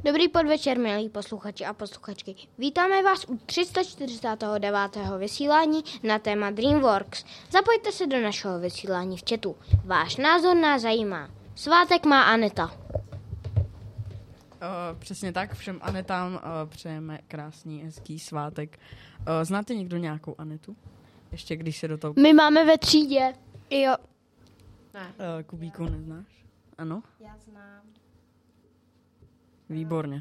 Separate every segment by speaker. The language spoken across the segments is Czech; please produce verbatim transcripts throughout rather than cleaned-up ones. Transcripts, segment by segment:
Speaker 1: Dobrý podvečer, milí posluchači a posluchačky. Vítáme vás u tři sta čtyřicátého devátého vysílání na téma DreamWorks. Zapojte se do našeho vysílání v chatu. Váš názor nás zajímá. Svátek má Aneta.
Speaker 2: Uh, přesně tak, všem Anetám uh, přejeme krásný, hezký svátek. Uh, znáte někdo nějakou Anetu? Ještě když se do toho...
Speaker 1: My máme ve třídě. Jo.
Speaker 2: Ne. Uh, Kubíku neznáš? Ano?
Speaker 3: Já znám.
Speaker 2: Výborně.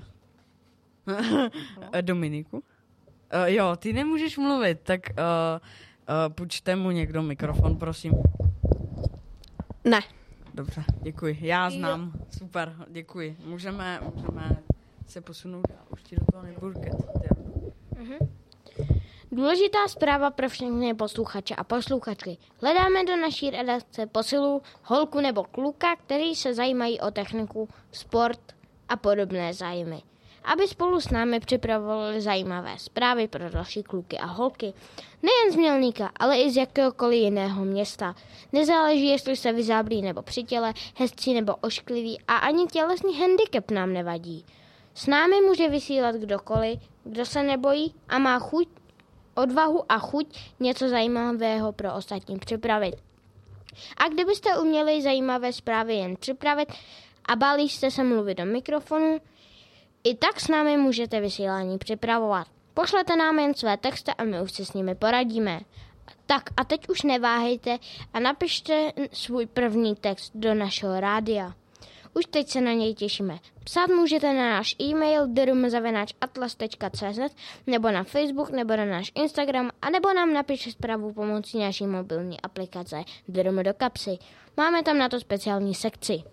Speaker 2: Dominiku? Uh, jo, ty nemůžeš mluvit, tak uh, uh, půjčte mu někdo mikrofon, prosím.
Speaker 1: Ne.
Speaker 2: Dobře, děkuji. Já znám. Jo. Super, děkuji. Můžeme, můžeme se posunout. Já už ti do toho nebudu kecat.
Speaker 1: Uh-huh. Důležitá zpráva pro všechny posluchače a posluchačky. Hledáme do naší redakce posilu holku nebo kluka, který se zajímají o techniku, sport a podobné zájmy. Aby spolu s námi připravovali zajímavé zprávy pro další kluky a holky. Nejen z Mělníka, ale i z jakéhokoliv jiného města. Nezáleží, jestli se vyzáblí nebo při těle, hezcí nebo ošklivý a ani tělesný handicap nám nevadí. S námi může vysílat kdokoliv, kdo se nebojí a má chuť, odvahu a chuť něco zajímavého pro ostatní připravit. A kdybyste uměli zajímavé zprávy jen připravit a báli jste se mluvit do mikrofonu, i tak s námi můžete vysílání připravovat. Pošlete nám jen své texty a my už se s nimi poradíme. Tak a teď už neváhejte a napište svůj první text do našeho rádia. Už teď se na něj těšíme. Psát můžete na náš e-mail d r m zavináč atlas tečka c z nebo na Facebook nebo na náš Instagram a nebo nám napište zprávu pomocí naší mobilní aplikace D R M do kapsy. Máme tam na to speciální sekci.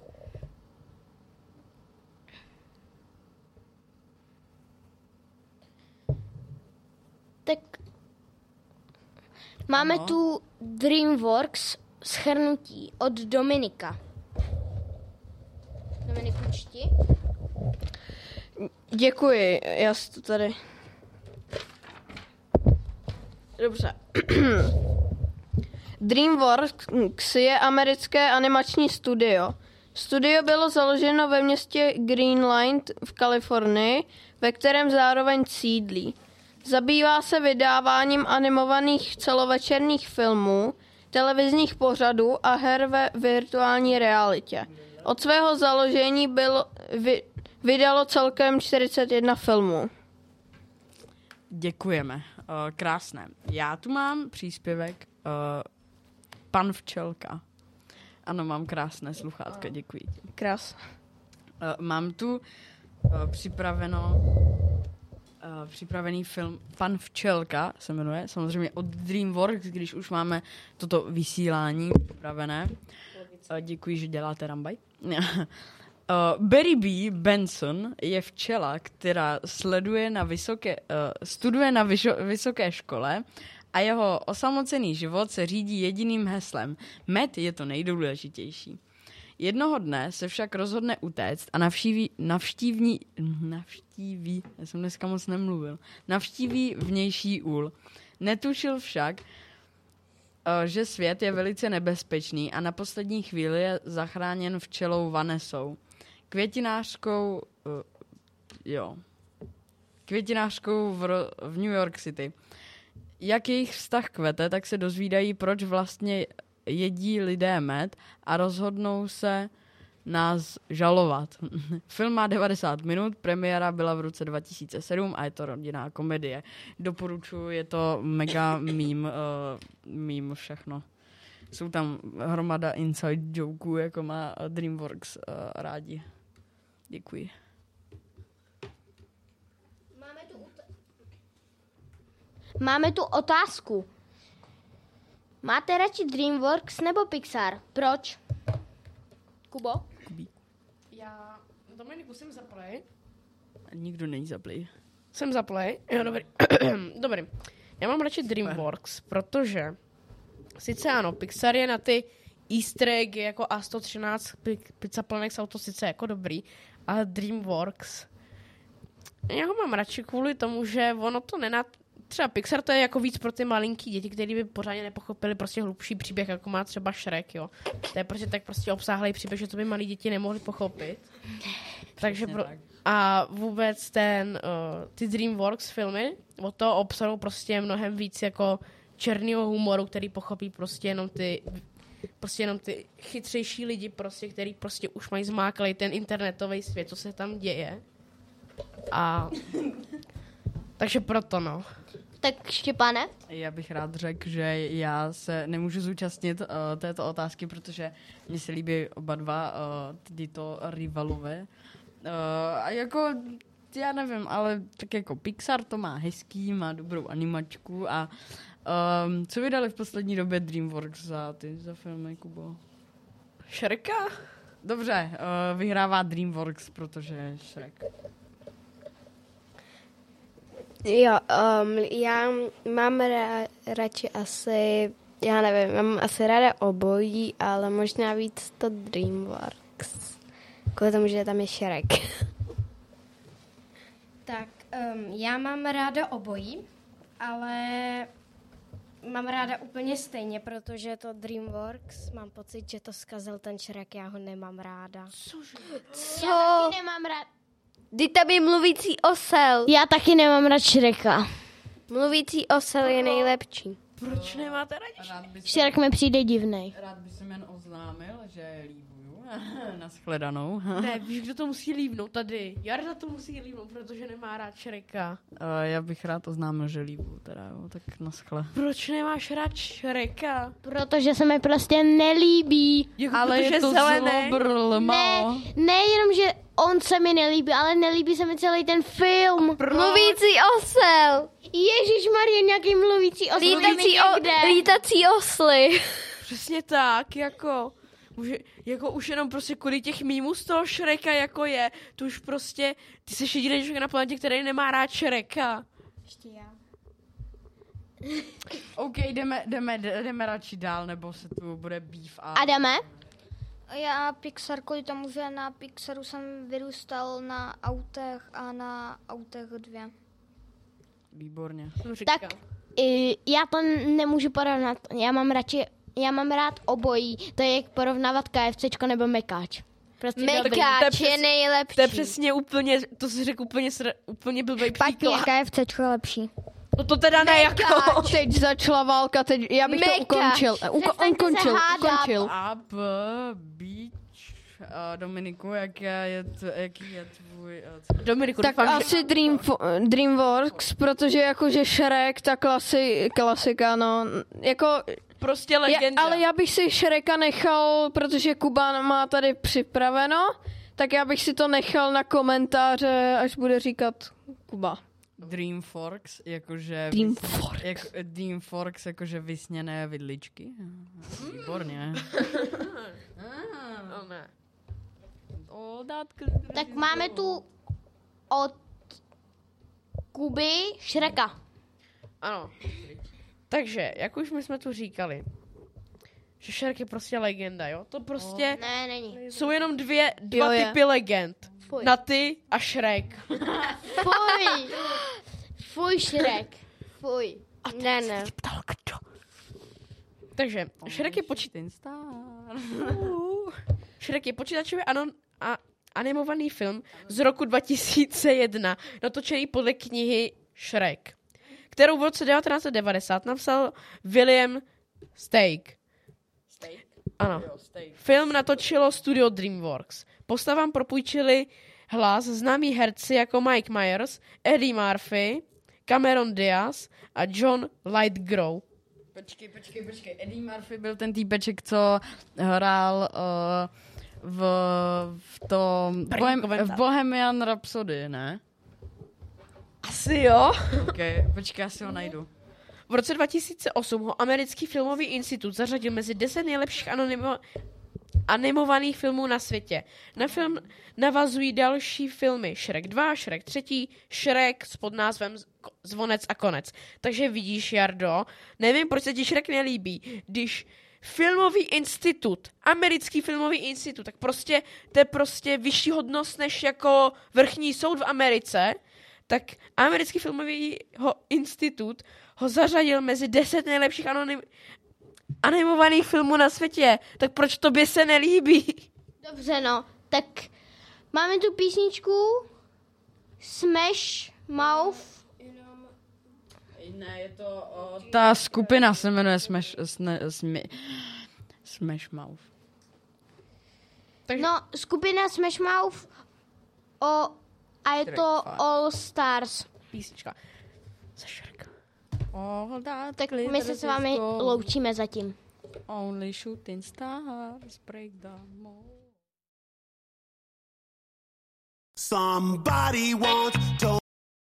Speaker 1: Tak máme ano. tu DreamWorks shrnutí od Dominika. Dominiku, čti.
Speaker 3: Děkuji, já si to tady... Dobře. DreamWorks je americké animační studio. Studio bylo založeno ve městě Greenline v Kalifornii, ve kterém zároveň sídlí. Zabývá se vydáváním animovaných celovečerních filmů, televizních pořadů a her ve virtuální realitě. Od svého založení bylo, vy, vydalo celkem čtyřicet jedna filmů.
Speaker 2: Děkujeme. Uh, krásné. Já tu mám příspěvek uh, Pan Včelka. Ano, mám krásné sluchátka, děkuji ti.
Speaker 3: Krás.
Speaker 2: Uh, mám tu uh, připraveno Uh, připravený film Pan Včelka se jmenuje, samozřejmě od DreamWorks, když už máme toto vysílání připravené. Uh, děkuji, že děláte rambaj. uh, Barry B. Benson je včela, která sleduje na vysoké, uh, studuje na vyšo, vysoké škole a jeho osamocený život se řídí jediným heslem. Med je to nejdůležitější. Jednoho dne se však rozhodne utéct a navštíví, navštívní, navštíví, já jsem dneska moc nemluvil, navštíví vnější úl. Netušil však, že svět je velice nebezpečný a na poslední chvíli je zachráněn včelou Vanessou. Květinářkou, uh, jo, květinářkou v, v New York City. Jak jejich vztah kvete, tak se dozvídají, proč vlastně jedí lidé med a rozhodnou se nás žalovat. Film má devadesát minut, premiéra byla v roce dva tisíce sedm a je to rodinná komedie. Doporučuji, je to mega meme, uh, meme všechno. Jsou tam hromada inside jokeů, jako má DreamWorks uh, rádi. Děkuji.
Speaker 1: Máme tu, ut- Máme tu otázku. Máte radši DreamWorks nebo Pixar? Proč? Kubo?
Speaker 2: Kubí.
Speaker 3: Já, Dominiku, jsem za play.
Speaker 2: Nikdo není za play.
Speaker 3: Jsem za play, jo, dobrý. Dobrý. Já mám radši DreamWorks, protože sice ano, Pixar je na ty easter eggy jako A sto třináct, Pizza Planet jsou to sice jako dobrý, ale DreamWorks, já ho mám radši kvůli tomu, že ono to nenat... Třeba Pixar to je jako víc pro ty malinký děti, kteří by pořádně nepochopili prostě hlubší příběh, jako má třeba Shrek, jo. To je prostě tak prostě obsáhlý příběh, že to by malí děti nemohli pochopit. Takže pro,
Speaker 4: A vůbec ten, uh, ty DreamWorks filmy od toho obsahu prostě mnohem víc jako černýho humoru, který pochopí prostě jenom ty prostě jenom ty chytřejší lidi, prostě, který prostě už mají zmáklej ten internetový svět, co se tam děje. A takže proto, no.
Speaker 1: Tak Štěpáne?
Speaker 2: Já bych rád řekl, že já se nemůžu zúčastnit uh, této otázky, protože mně se líbí oba dva uh, tyto rivalové. Uh, a jako, já nevím, ale tak jako Pixar to má hezký, má dobrou animačku a um, co vydali v poslední době DreamWorks za ty, za filmy, Kubo?
Speaker 4: Shreka?
Speaker 2: Dobře, uh, vyhrává DreamWorks, protože Shrek.
Speaker 5: Jo, um, já mám ra- radši asi, já nevím, mám asi ráda obojí, ale možná víc to DreamWorks. Kvůli tomu, že tam je Shrek.
Speaker 6: Tak um, já mám ráda obojí, ale mám ráda úplně stejně, protože to DreamWorks, mám pocit, že to zkazil ten Shrek, já ho nemám ráda.
Speaker 5: Co?
Speaker 1: Já taky nemám rád.
Speaker 5: Kdy tam je mluvící osel.
Speaker 1: Já taky nemám rád Shreka.
Speaker 5: Mluvící osel je nejlepší.
Speaker 4: Proč nemáte rádi?
Speaker 2: Rád bych
Speaker 1: Shrek mi přijde divnej.
Speaker 2: rád bych jsem jen oznámil, že líbuju. Nashledanou.
Speaker 4: Ne, víš, kdo to musí lívnout tady. Jarda to musí lívnout, protože nemá rád Shreka.
Speaker 2: Uh, já bych rád oznámil, že líbuju, teda jo, tak naschle.
Speaker 4: Proč nemáš rád Shreka?
Speaker 1: Protože se mi prostě nelíbí.
Speaker 4: Jako,
Speaker 2: Ale
Speaker 4: protože
Speaker 2: je to
Speaker 4: zelený.
Speaker 1: Ne,
Speaker 2: zlobrl, malo.
Speaker 1: nejenom, že on se mi nelíbí, ale nelíbí se mi celý ten film.
Speaker 5: Mluvící osel.
Speaker 1: Ježišmarja, nějaký mluvící osl.
Speaker 5: Lítací o, lítací osly.
Speaker 4: Přesně tak, jako... Může, jako už jenom prostě kvůli těch mýmů z toho Shreka, jako je, to už prostě, ty jsi jediný člověk na planetě, který nemá rád Shreka.
Speaker 6: Ještě já.
Speaker 2: OK, jdeme, jdeme, jdeme radši dál, nebo se tu bude beef a...
Speaker 1: Adame?
Speaker 7: Já Pixar kvůli tomu, že na Pixaru jsem vyrůstal na autech a na autech dvě.
Speaker 2: Výborně.
Speaker 4: Jsem říkal.
Speaker 1: Tak i, já to nemůžu porovnat. Já mám radši, já mám rád obojí. To je jak porovnávat KFCčko nebo Mekáč. Prostě dobrý.
Speaker 4: To je
Speaker 5: Mekáč
Speaker 4: přes-
Speaker 5: je nejlepší.
Speaker 4: To je přesně úplně, to jsi řekl úplně, sr- úplně blbej
Speaker 1: Špatně.
Speaker 4: příklad.
Speaker 7: KFCčko je lepší.
Speaker 4: No to teda ne jako.
Speaker 3: Teď začala válka, teď já bych to
Speaker 5: Mekáč.
Speaker 3: ukončil. Uko-
Speaker 1: Přestaňte
Speaker 3: ukončil,
Speaker 1: se hádat.
Speaker 3: ukončil.
Speaker 2: A B, Beach, a Dominiku, jak je, t, jaký je tvůj... Uh,
Speaker 4: Dominiku,
Speaker 3: Tak
Speaker 4: doufám,
Speaker 3: asi Dream, DreamWorks, protože jakože Shrek, ta klasi, klasika, no, jako,
Speaker 4: prostě
Speaker 3: já,
Speaker 4: legenda.
Speaker 3: ale já bych si Shreka nechal, protože Kuba má tady připraveno, tak já bych si to nechal na komentáře, až bude říkat Kuba.
Speaker 2: Dreamforks, jakože...
Speaker 3: Dreamforks.
Speaker 2: Jak, Dreamforks, jakože vysněné vidličky. Výborně.
Speaker 4: No, ne.
Speaker 2: O, dátky.
Speaker 1: Tak máme tu od Kuby Shreka.
Speaker 4: Ano. Takže, jak už my jsme tu říkali, že Shrek je prostě legenda, jo? To prostě
Speaker 1: Ne, není.
Speaker 4: jsou jenom dvě, dva
Speaker 3: Jo, je.
Speaker 4: typy legend.
Speaker 1: Fuj.
Speaker 4: Na ty a Shrek.
Speaker 1: Fuj. Fuj, Shrek. Fuj.
Speaker 5: Ne, ne.
Speaker 4: Takže, Shrek je počít... Shrek je počítačově ano, a animovaný film z roku dva tisíce jedna, natočený podle knihy Shrek, kterou v roce devatenáct set devadesát napsal William Steig. Ano. Film natočilo studio DreamWorks. Postavám propůjčili hlas známí herci jako Mike Myers, Eddie Murphy, Cameron Diaz a John Lithgow.
Speaker 2: Počkej, počkej, počkej. Eddie Murphy byl ten týpeček, co hrál uh, v, v tom Bohem, v Bohemian Rhapsody, ne?
Speaker 4: Asi jo.
Speaker 2: Okay, počkej, já si ho najdu.
Speaker 4: V roce dva tisíce osm ho americký filmový institut zařadil mezi deset nejlepších anonimo- animovaných filmů na světě. Na film navazují další filmy Shrek dva, Shrek tři, Shrek s pod názvem Zvonec a konec. Takže vidíš, Jardo, nevím, proč se ti Shrek nelíbí, když filmový institut, americký filmový institut, tak prostě to je prostě vyšší hodnost než jako vrchní soud v Americe, tak americký filmový ho, institut ho zařadil mezi deset nejlepších anonym, animovaných filmů na světě. Tak proč tobě se nelíbí?
Speaker 1: Dobře, no. Tak máme tu písničku Smash Mouth.
Speaker 2: Ne, je to o, ta skupina se jmenuje Smash, sne, smi, Smash Mouth.
Speaker 1: No, skupina Smash Mouth o, a je to All Stars.
Speaker 4: Písnička. Ze Shreka.
Speaker 1: Tak my se s vámi loučíme zatím.
Speaker 2: Only shooting stars break the mold.
Speaker 8: Somebody once told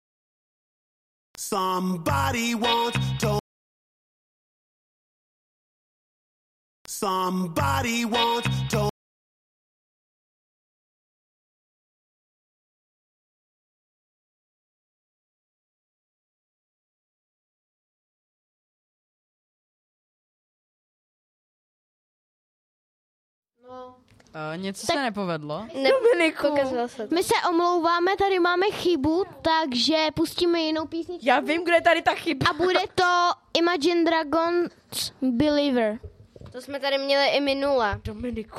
Speaker 8: Somebody once told Somebody once told
Speaker 3: No.
Speaker 2: Uh, něco tak se nepovedlo.
Speaker 5: Pokazala se to.
Speaker 1: My se omlouváme, tady máme chybu, takže pustíme jinou písničku.
Speaker 4: Já vím, kde je tady ta chyba.
Speaker 1: A bude to Imagine Dragons Believer.
Speaker 5: To jsme tady měli i minule.
Speaker 4: Dominiku.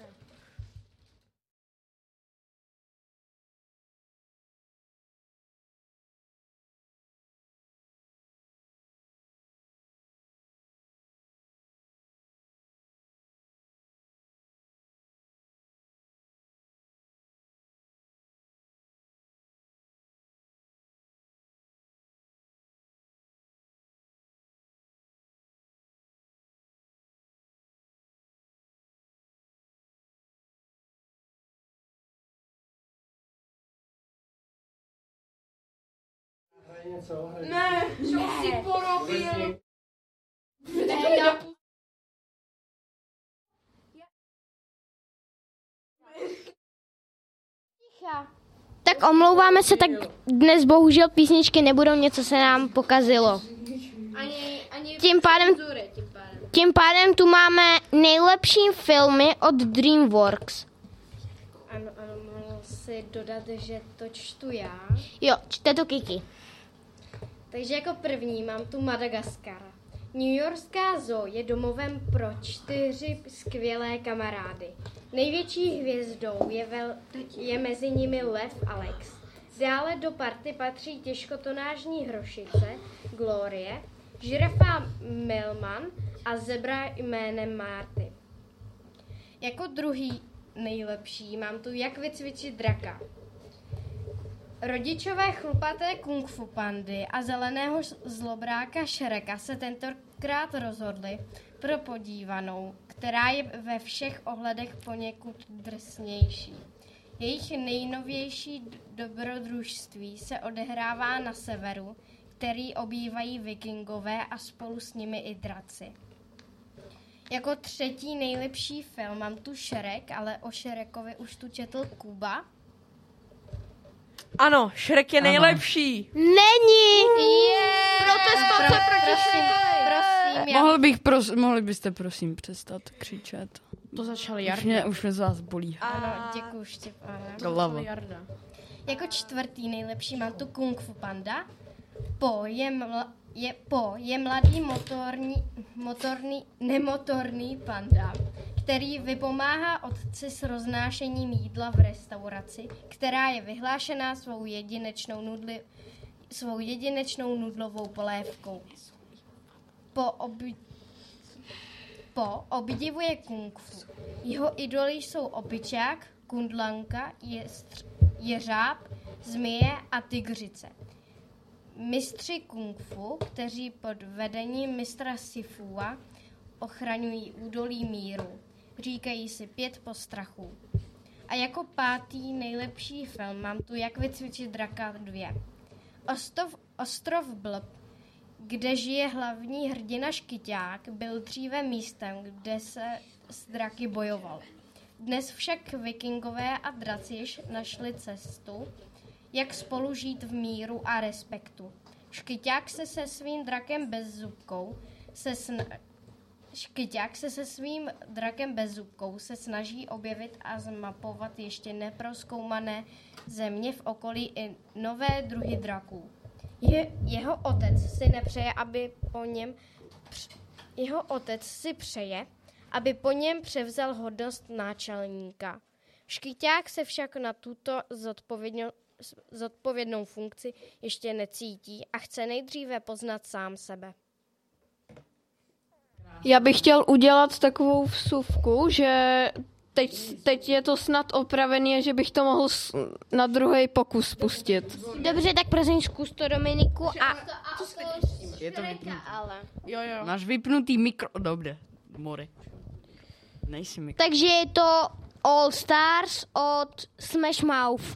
Speaker 3: Ne, co jsi porobil?
Speaker 1: Tak omlouváme se, tak dnes bohužel písničky nebudou, něco se nám pokazilo.
Speaker 3: Ani, ani
Speaker 1: Tím pádem,
Speaker 3: cenzury, tím pádem.
Speaker 1: tím pádem tu máme nejlepší filmy od DreamWorks.
Speaker 6: Ano, ano, mohl si dodat, že to čtu já.
Speaker 1: Jo, čte to Kiki.
Speaker 6: Takže jako první mám tu Madagaskar. Newyorská zoo je domovem pro čtyři skvělé kamarády. Největší hvězdou je, vel, je mezi nimi lev Alex. Dále do party patří těžkotonážní hrošice Glorie, žirafa Melman a zebra jménem Marty. Jako druhý nejlepší mám tu Jak vycvičit draka. Rodičové chlupaté kung fu pandy a zeleného zlobráka Shreka se tentokrát rozhodli pro podívanou, která je ve všech ohledech poněkud drsnější. Jejich nejnovější dobrodružství se odehrává na severu, který obývají vikingové a spolu s nimi i draci. Jako třetí nejlepší film mám tu Shrek, ale o Shrekovi už tu četl Kuba.
Speaker 4: Ano, Shrek je
Speaker 2: Ano.
Speaker 4: nejlepší.
Speaker 1: Není!
Speaker 6: Protestace proti Shrekovi. Prosím, já
Speaker 2: Mohl bych pros, mohli byste prosím přestat křičet.
Speaker 4: To začal
Speaker 2: Už
Speaker 4: Jarda.
Speaker 2: mě, už mě z vás bolí
Speaker 6: Ano, děkuji Štěpáne.
Speaker 2: hlava.
Speaker 4: Jarda.
Speaker 6: Jako čtvrtý nejlepší mám tu Kung Fu Panda. Po je, mla, je, po je mladý motorní, motorný, nemotorný panda, který vypomáhá otci s roznášením jídla v restauraci, která je vyhlášená svou jedinečnou, nudli, svou jedinečnou nudlovou polévkou. Po, obi, po obdivuje kung fu. Jeho idoly jsou opičák, kundlanka, jestř, jeřáb, zmije a tygřice. Mistři kung fu, kteří pod vedením mistra Sifua ochraňují údolí míru. Říkají si pět postrachů. A jako pátý nejlepší film mám tu Jak vycvičit draka dva. Ostrov, ostrov Blb, kde žije hlavní hrdina Škyťák, byl dříve místem, kde se s draky bojoval. Dnes však vikingové a draci již našli cestu, jak spolu žít v míru a respektu. Škyťák se se svým drakem bezzubkou se sna... Škyťák se se svým drakem bezzubkou se snaží objevit a zmapovat ještě neprozkoumané země v okolí i nové druhy draků. Je, jeho otec si nepřeje, aby po něm jeho otec si přeje, aby po něm převzal hodnost náčelníka. Škyťák se však na tuto zodpovědnost zodpovědnou funkci, ještě necítí a chce nejdříve poznat sám sebe.
Speaker 3: Já bych chtěl udělat takovou vsuvku, že teď, teď je to snad opravený, že bych to mohl na druhý pokus pustit.
Speaker 1: Dobře, tak prosím zkus to, Dominiku. A
Speaker 2: Je to vypnutý.
Speaker 6: Ale.
Speaker 4: Jo, jo.
Speaker 2: Máš vypnutý mikro... Dobře, Mori. Nejsi mikro.
Speaker 1: takže je to All Stars od Smash Mouth.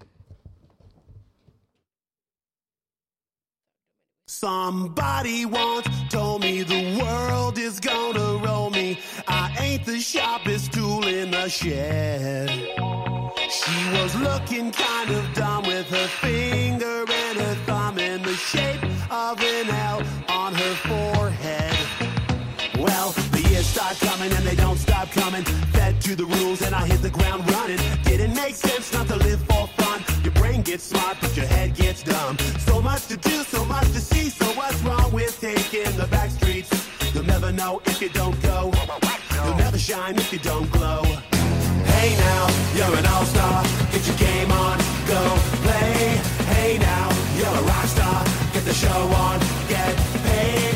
Speaker 8: Somebody once told me the world is gonna roll me. I ain't the sharpest tool in the shed. She was looking kind of dumb with her finger and her thumb in the shape of an L on her forehead. Well, the years start coming and they don't stop coming. Fed to the rules and I hit the ground running. Didn't make sense not to live for fun. Your brain gets smart but your head gets dumb. So much to do, so much to see. So what's wrong with taking the back streets? You'll never know if you don't go. You'll never shine if you don't glow. Hey now, you're an all-star. Get your game on, go play. Hey now, you're a rock star. Get the show on, get paid.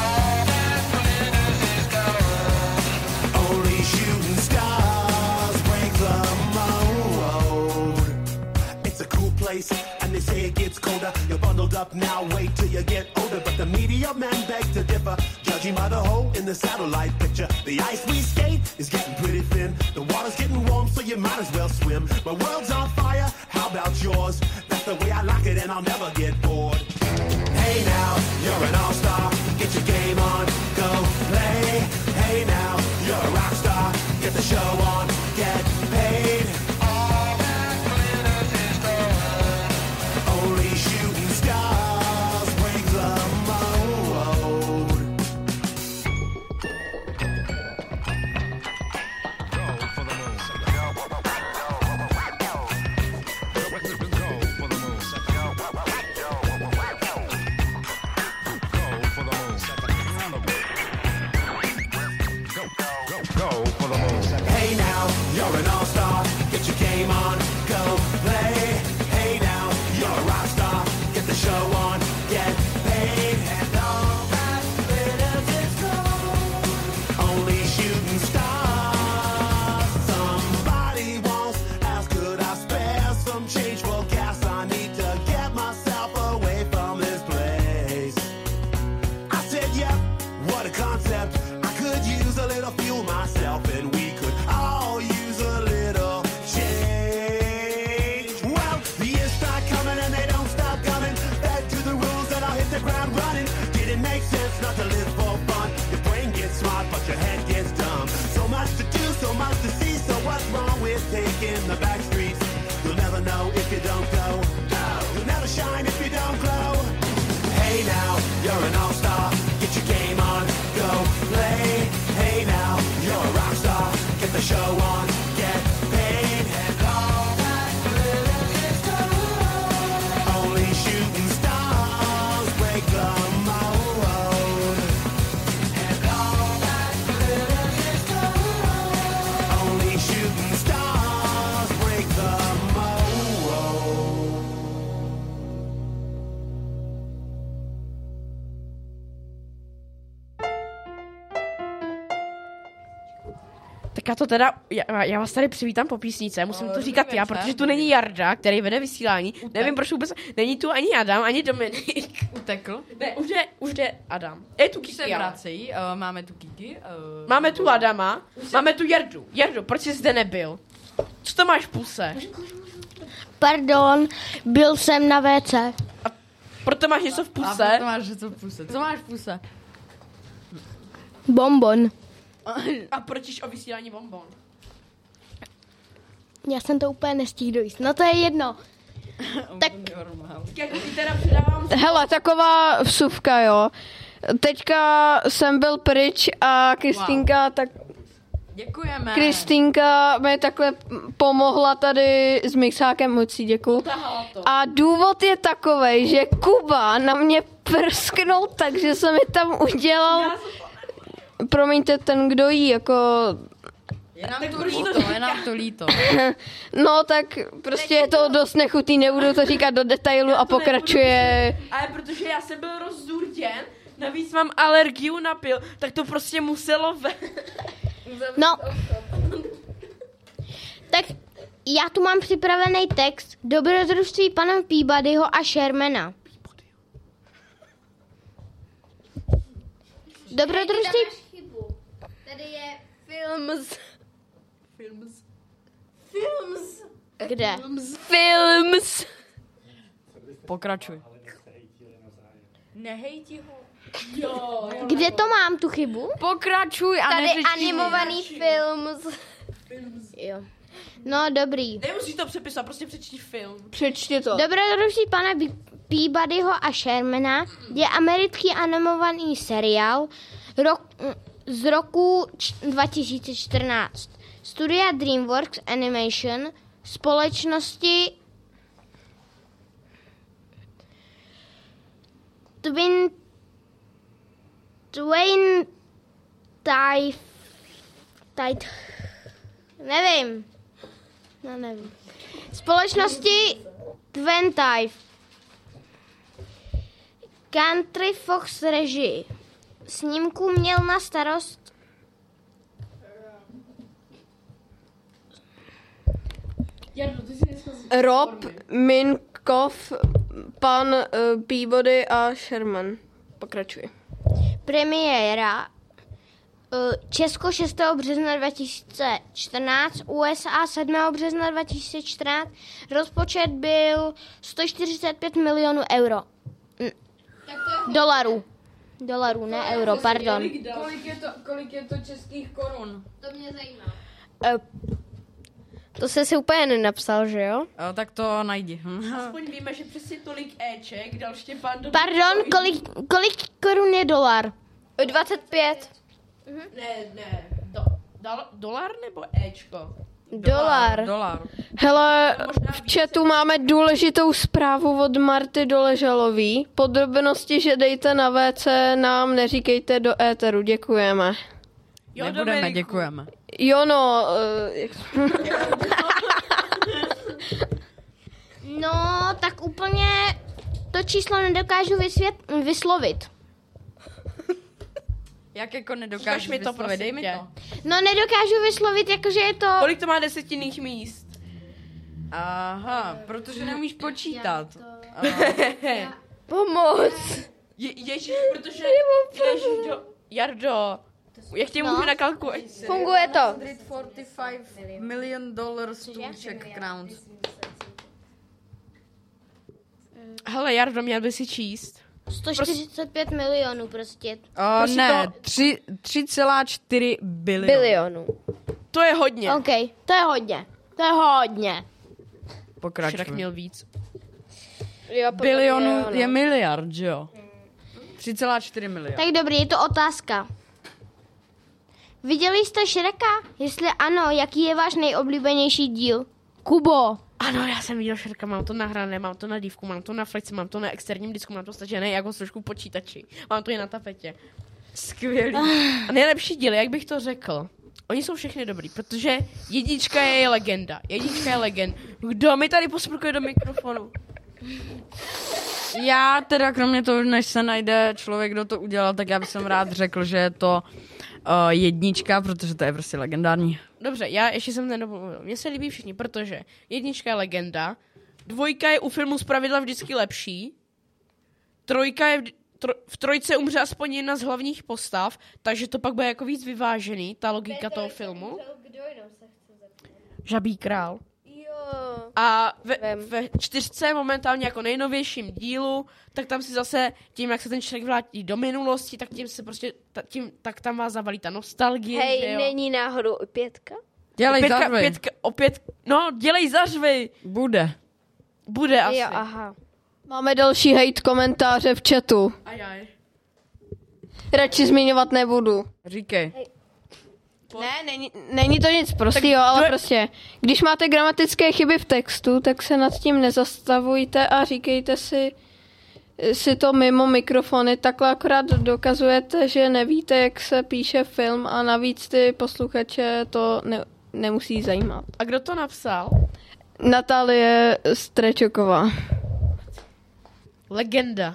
Speaker 8: Only shooting stars break the mold. It's a cool place, and they say it gets colder. You're bundled up now, wait till you get older. But the media men beg to differ, judging by the hole in the satellite picture. The ice we skate is getting pretty thin. The water's getting warm, so you might as well swim. My world's on fire, how about yours? That's the way I like it, and I'll never get bored. Hey now, you're an all-star. Get your game on, go play. Hey now, you're a rock star. Get the show on, get paid. All that glitters is gold. Only shooting stars break the mold.
Speaker 9: Go for the moon. Go for the moon. Go for the moon. Go for the moon.
Speaker 8: Hey now, you're an all-star. Get your game on, go play. Hey now, you're a rock star. Get the show on, get paid. And all that glitters is gold. Only shooting stars. Somebody once asked, could I spare some change for gas? I need to get myself away from this place. I said, yeah, what a concept. I could use a little fuel myself, and we could all use a little change. Well, the years start coming and they don't stop coming. Fed to the rules and I'll hit the ground running. Didn't make sense not to live for fun. Your brain gets smart but your head gets dumb. So much to do, so much to see. So what's wrong with taking the back streets? You'll never know if you don't go. You'll never shine if you don't glow. Hey now, you're an all-star. Get your game on, go play. Hey now, you're a rock star. Get the show on, get paid. And all that glitters is gold. Only shooting stars break the mold. And all that glitters is gold. Only shooting stars break the mold.
Speaker 4: Tak já to teda, já, já vás tady přivítám po písnice, musím
Speaker 2: No,
Speaker 4: to říkat já,
Speaker 2: večer.
Speaker 4: protože tu není Jarda, který vede vysílání. Nevím, proč vůbec, není tu ani Adam, ani Dominik.
Speaker 2: Utekl.
Speaker 4: Ne, už je, už jde Adam. Je tu
Speaker 2: Už se
Speaker 4: Kiki, ale.
Speaker 2: vracejí, uh, máme tu Kiki. Uh,
Speaker 4: Máme tu Adama, máme tu Jardu. Jardo, proč jsi zde nebyl? Co to máš v puse?
Speaker 1: Pardon, byl jsem na vé cé.
Speaker 4: Proto máš něco v
Speaker 2: A
Speaker 4: puse?
Speaker 2: proto máš něco v puse. Co máš v puse?
Speaker 1: Bonbon.
Speaker 4: A proč jsi o vysílání bonbon?
Speaker 1: Já jsem to úplně nestihl dojíst. No to je jedno. Tak
Speaker 4: Jak ti teda předávám...
Speaker 3: Hele, taková vsuvka, jo. Teďka jsem byl pryč a Kristýnka, wow. tak
Speaker 2: děkujeme.
Speaker 3: Kristýnka mi takhle pomohla tady s mixákem mocí, děkuju. A důvod je takovej, že Kuba na mě prsknul, takže jsem mi tam udělal, promiňte, ten, kdo jí, jako
Speaker 2: Je nám to líto, je nám to líto.
Speaker 3: No tak prostě je to dost nechutný, nebudu to říkat do detailu a pokračuje.
Speaker 4: Ale protože já jsem byl rozdurtěn, navíc mám alergii na pil, tak to prostě muselo ve...
Speaker 1: No, tak já tu mám připravený text Dobrodružství pana Peabodyho a Shermana. Dobrodružství...
Speaker 7: Tady je films.
Speaker 4: Films.
Speaker 3: Films.
Speaker 1: Kde?
Speaker 3: Films.
Speaker 2: Pokračuj. Nehejti ho.
Speaker 4: Jo, jo.
Speaker 1: Kde to mám, tu chybu?
Speaker 2: Pokračuj a
Speaker 7: Tady
Speaker 2: neřeči
Speaker 7: animovaný film.
Speaker 1: Jo. No, dobrý.
Speaker 4: Nemusíš to přepisat, prostě přečti film.
Speaker 3: Přečti to.
Speaker 1: Dobrodružství pana Bi- Peabodyho a Shermana je americký animovaný seriál rok, z roku č- dva tisíce čtrnáct. Studia DreamWorks Animation společnosti Twin Twain Type Type nevím. No nevím. Společnosti Twentife. Country Fox režii. Snímku měl na starost
Speaker 3: Rob Minkoff, pan uh, Peabody a Sherman. Pokračuj.
Speaker 1: premiéra uh, Česko šestého března dva tisíce čtrnáct, U S A sedmého března dva tisíce čtrnáct. Rozpočet byl sto čtyřicet pět milionů euro. N- dolarů. Dolarů, ne euro, pardon.
Speaker 2: Kolik je to, kolik je to českých korun?
Speaker 7: To mě zajímá.
Speaker 5: Uh, to jsi si úplně nenapsal, že jo?
Speaker 2: O, tak to najdi.
Speaker 4: Aspoň víme, že přesně tolik éček dal Štěpán do...
Speaker 1: Pardon, kolik, kolik korun je dolar?
Speaker 5: dvacet pět.
Speaker 4: Ne, ne, do, dal, dolar nebo éčko?
Speaker 5: Dolar.
Speaker 2: Dolar.
Speaker 3: Hele, v chatu máme důležitou zprávu od Marty Doležalový. Podrobnosti, že dejte na V C, nám neříkejte do éteru. Děkujeme.
Speaker 4: Jo,
Speaker 2: Nebudeme,
Speaker 4: Dominiku.
Speaker 2: děkujeme.
Speaker 3: Jo no, uh,
Speaker 1: No, tak úplně to číslo nedokážu vysvět, vyslovit.
Speaker 2: Jak jako
Speaker 4: Ukaž
Speaker 2: nedokážeš
Speaker 4: mi to,
Speaker 2: vyslovit,
Speaker 4: prosím
Speaker 2: dej mi
Speaker 4: tě.
Speaker 2: to.
Speaker 1: No, nedokážu vyslovit, jakože je to...
Speaker 4: Kolik to má desetinných míst?
Speaker 2: Aha, protože neumíš počítat.
Speaker 5: Pomoc.
Speaker 4: Je, ježiš, protože... Ježiš, do, Jardo, jak tě
Speaker 1: No.
Speaker 4: můžu na kalkulaci?
Speaker 5: Funguje to.
Speaker 2: sto čtyřicet pět million dollars to Czech crowns.
Speaker 4: Hele, Jardo, měl by si číst.
Speaker 1: sto čtyřicet pět milionů prostě.
Speaker 2: O,
Speaker 4: Prostě
Speaker 2: ne,
Speaker 4: to-
Speaker 2: tři celá čtyři bilionu.
Speaker 5: Bilionů.
Speaker 4: To je hodně.
Speaker 1: OK, to je hodně. To je hodně.
Speaker 2: Pokračuj.
Speaker 4: Šrek měl víc.
Speaker 5: Jo, podle
Speaker 2: Bilionů
Speaker 5: mě jo, no.
Speaker 2: je miliard, že jo? tři celá čtyři miliard.
Speaker 1: Tak dobrý, je to otázka. Viděli jste Šreka? Jestli ano, jaký je váš nejoblíbenější díl? Kubo.
Speaker 4: Ano, já jsem viděl Šreka, mám to nahrané, mám to na dívku, mám to na flexi, mám to na externím disku, mám to stažené jako složku počítači. Mám to i na tapetě.
Speaker 2: Skvělý.
Speaker 4: A nejlepší díl, jak bych to řekl, oni jsou všechny dobrý, protože jednička je legenda. Jednička je legenda. Kdo mi tady posprkuje do mikrofonu?
Speaker 2: Já teda kromě toho, než se najde člověk, kdo to udělal, tak já bych jsem rád řekl, že je to uh, jednička, protože to je prostě legendární.
Speaker 4: Dobře, já ještě jsem nedomluvil. Mně se líbí všichni, protože jednička je legenda, dvojka je u filmu zpravidla vždycky lepší, trojka je vždy, tro, v trojce umře aspoň jedna z hlavních postav, takže to pak bude jako víc vyvážený, ta logika toho filmu.
Speaker 5: Kdo jenom se chce zeptat?
Speaker 4: Žabý král.
Speaker 5: Jo.
Speaker 4: A ve,
Speaker 5: Vem.
Speaker 4: ve čtyřce momentálně jako nejnovějším dílu, tak tam si zase tím, jak se ten člověk vrátí do minulosti, tak tím se prostě, ta, tím, tak tam vás zavalí ta nostalgie. že
Speaker 5: Hej,
Speaker 4: jo?
Speaker 5: není náhodou i pětka?
Speaker 2: Dělej
Speaker 4: pětka,
Speaker 2: zařvej.
Speaker 4: pětka, opět, no, dělej zařvej.
Speaker 2: Bude.
Speaker 4: Bude asi.
Speaker 5: Jo, aha.
Speaker 3: máme další hate komentáře v chatu.
Speaker 4: Ajaj.
Speaker 3: Radši zmiňovat nebudu.
Speaker 2: Říkej.
Speaker 3: Ne, není, není to nic prostého, ale
Speaker 4: je-
Speaker 3: prostě, když máte gramatické chyby v textu, tak se nad tím nezastavujte a říkejte si, si to mimo mikrofony, takhle akorát dokazujete, že nevíte, jak se píše film a navíc ty posluchače to ne, nemusí zajímat.
Speaker 4: A kdo to napsal?
Speaker 3: Natálie Strečoková.
Speaker 4: Legenda.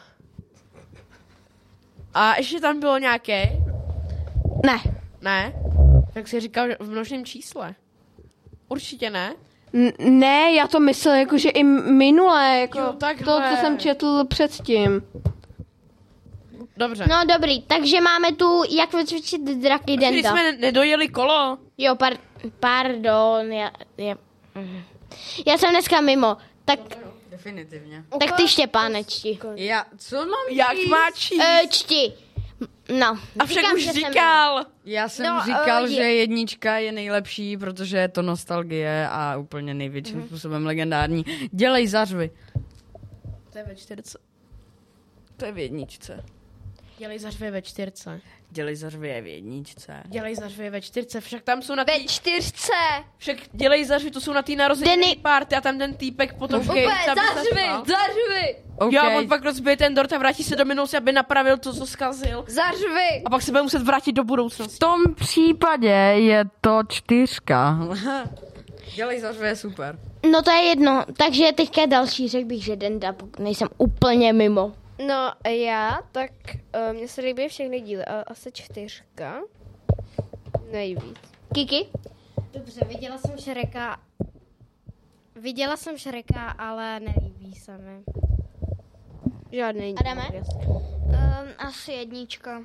Speaker 4: A ještě tam bylo nějaké?
Speaker 3: Ne.
Speaker 4: Ne? Tak jsi říkal že v množném čísle. Určitě ne.
Speaker 3: N- ne, já to myslel jako, že i minule, jako
Speaker 4: Jo,
Speaker 3: to,
Speaker 4: takhle.
Speaker 3: co jsem četl předtím.
Speaker 4: Dobře.
Speaker 1: No dobrý, takže máme tu, jak vycvičit draky
Speaker 4: Když
Speaker 1: Denda.
Speaker 4: jsme nedojeli kolo.
Speaker 1: Jo, par, pardon, já, já, já jsem dneska mimo, tak,
Speaker 2: Definitivně.
Speaker 1: tak ty Štěpáne čti.
Speaker 2: Já, co mám
Speaker 4: Jak
Speaker 2: říct?
Speaker 4: má číst?
Speaker 1: E, čti. No.
Speaker 4: A však
Speaker 1: říkám,
Speaker 4: už
Speaker 1: že jsem
Speaker 4: říkal.
Speaker 2: Já jsem
Speaker 1: No,
Speaker 2: no, říkal,
Speaker 1: uh,
Speaker 2: že jednička je nejlepší, protože je to nostalgie a úplně největším mm-hmm. způsobem legendární. Dělej zařvy.
Speaker 4: To je ve čtyřce.
Speaker 2: To je v jedničce.
Speaker 4: Dělej zařvě ve čtyřce.
Speaker 2: Dělej zařvy je v jedničce.
Speaker 4: Dělej zařvě ve čtyřce. Však tam jsou na
Speaker 5: Ve
Speaker 4: tý...
Speaker 5: čtyřce.
Speaker 4: Však dělej zařvy, to jsou na té narozeniny
Speaker 1: Denny-
Speaker 4: party a tam ten týpek potom v
Speaker 5: Úplně,
Speaker 4: gejce, aby
Speaker 5: zařvi,
Speaker 4: zařval.
Speaker 5: zařvi,
Speaker 2: Okay.
Speaker 4: Jo, a on pak rozbije ten dort a vrátí se do minulosti, aby napravil to, co zkazil.
Speaker 5: zařvi.
Speaker 4: A pak se bude muset vrátit do
Speaker 2: V
Speaker 4: budoucnosti.
Speaker 2: tom případě je to čtyřka. Dělej zařvy je super.
Speaker 1: No to je jedno, takže teďka další, řekl bych, že Denda, pokud nejsem úplně mimo.
Speaker 5: No já, tak uh, mně se líbí všechny díly, a asi čtyřka. Nejvíc.
Speaker 1: Kiki?
Speaker 6: Dobře, viděla jsem Šreka. Viděla jsem Šreka, ale nelíbí se mi.
Speaker 5: Žádný díl.
Speaker 1: Adame?
Speaker 5: jasně.
Speaker 7: Um, asi jednička.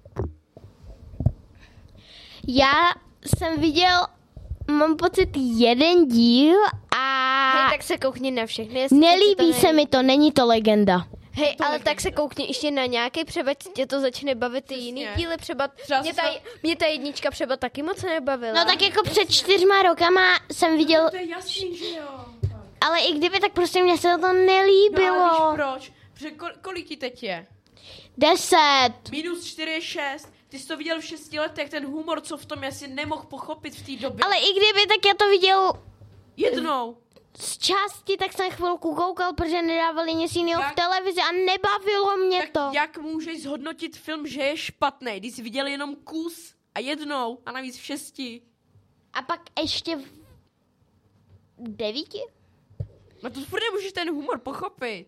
Speaker 1: Já jsem viděl, mám pocit, jeden díl a
Speaker 5: Hej, tak se koukni na všechny. jestli ti
Speaker 1: nelíbí
Speaker 5: to
Speaker 1: se mi to, není to legenda.
Speaker 5: Hej, ale tak se koukni ještě na nějaký, třeba tě to začne bavit ty jiný
Speaker 4: Přesně.
Speaker 5: díly, třeba
Speaker 4: Třeba
Speaker 5: mě
Speaker 4: se
Speaker 5: ta,
Speaker 4: snad-
Speaker 5: mě ta jednička třeba taky moc nebavila.
Speaker 1: No tak jako před čtyřma rokama jsem viděl,
Speaker 4: To je jasný, že jo.
Speaker 1: ale i kdyby, tak prostě mě se to
Speaker 4: No, ale
Speaker 1: nelíbilo.
Speaker 4: víš proč? Protože kol- kolik ti teď je?
Speaker 1: Deset.
Speaker 4: Minus čtyři je šest. Ty jsi to viděl v šesti letech, ten humor, co v tom je, si nemohl pochopit v té době.
Speaker 1: Ale i kdyby, tak já to viděl
Speaker 4: Jednou.
Speaker 1: z části, tak jsem chvilku koukal, protože nedávali nic jiného v
Speaker 4: Jak-
Speaker 1: televizi a nebavilo mě
Speaker 4: Tak
Speaker 1: to.
Speaker 4: jak můžeš zhodnotit film, že je špatný, když jsi viděl jenom kus a jednou a navíc v šesti?
Speaker 1: A pak ještě v devíti?
Speaker 4: No to furt nemůžeš ten humor pochopit.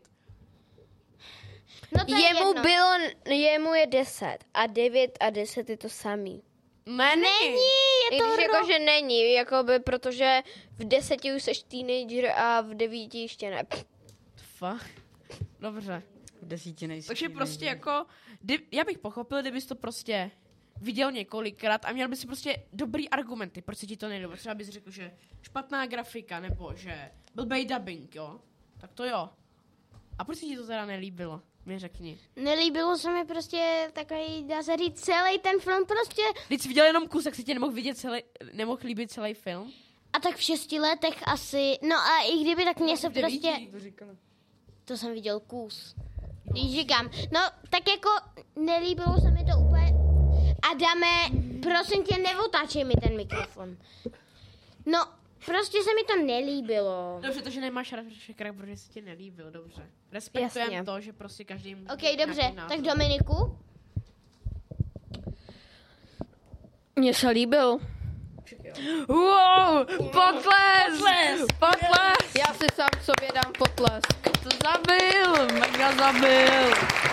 Speaker 1: No to je
Speaker 5: Jemu
Speaker 1: jedno.
Speaker 5: bylo, jemu je deset a devět a deset je to samý.
Speaker 4: Ne,
Speaker 1: Není,
Speaker 5: I
Speaker 1: je to
Speaker 5: když
Speaker 1: ro...
Speaker 5: jako, že není, jakoby, protože v deseti už seš teenager a v devíti ještě ne.
Speaker 4: Fakt? Dobře.
Speaker 2: V desíti nejsi.
Speaker 4: Takže prostě jako, kdy, já bych pochopil, kdybys to prostě viděl několikrát a měl bys si prostě dobrý argumenty, proč se ti to nelíbilo. Třeba bys řekl, že špatná grafika, nebo že blbej dubbing, jo? Tak to jo. A proč se ti to teda nelíbilo? Mi řekni.
Speaker 1: Nelíbilo se mi prostě takový, dá se říct, celý ten film prostě.
Speaker 4: Když jsi viděl jenom kus, tak se ti nemohl vidět celý, nemohl líbit celý film?
Speaker 1: A tak v šesti letech asi, no a i kdyby, tak mě se
Speaker 4: V devíti,
Speaker 1: prostě,
Speaker 4: to říkala.
Speaker 1: to jsem viděl kus. Když říkám, no tak jako nelíbilo se mi to úplně. Adame, prosím tě, neotáčej mi ten mikrofon. No, prostě se mi to nelíbilo.
Speaker 4: Dobře, to, že nemáš rád Šekra, protože se ti nelíbil, dobře. Respektujeme
Speaker 5: Jasně.
Speaker 4: to, že prostě každý může
Speaker 1: Ok,
Speaker 4: mít
Speaker 1: dobře,
Speaker 4: nějaký názor.
Speaker 1: tak Dominiku?
Speaker 3: Mně se líbil.
Speaker 2: Wow, potles! Potles!
Speaker 3: Já si sám sobě dám potlesk.
Speaker 2: To zabil, mega zabil.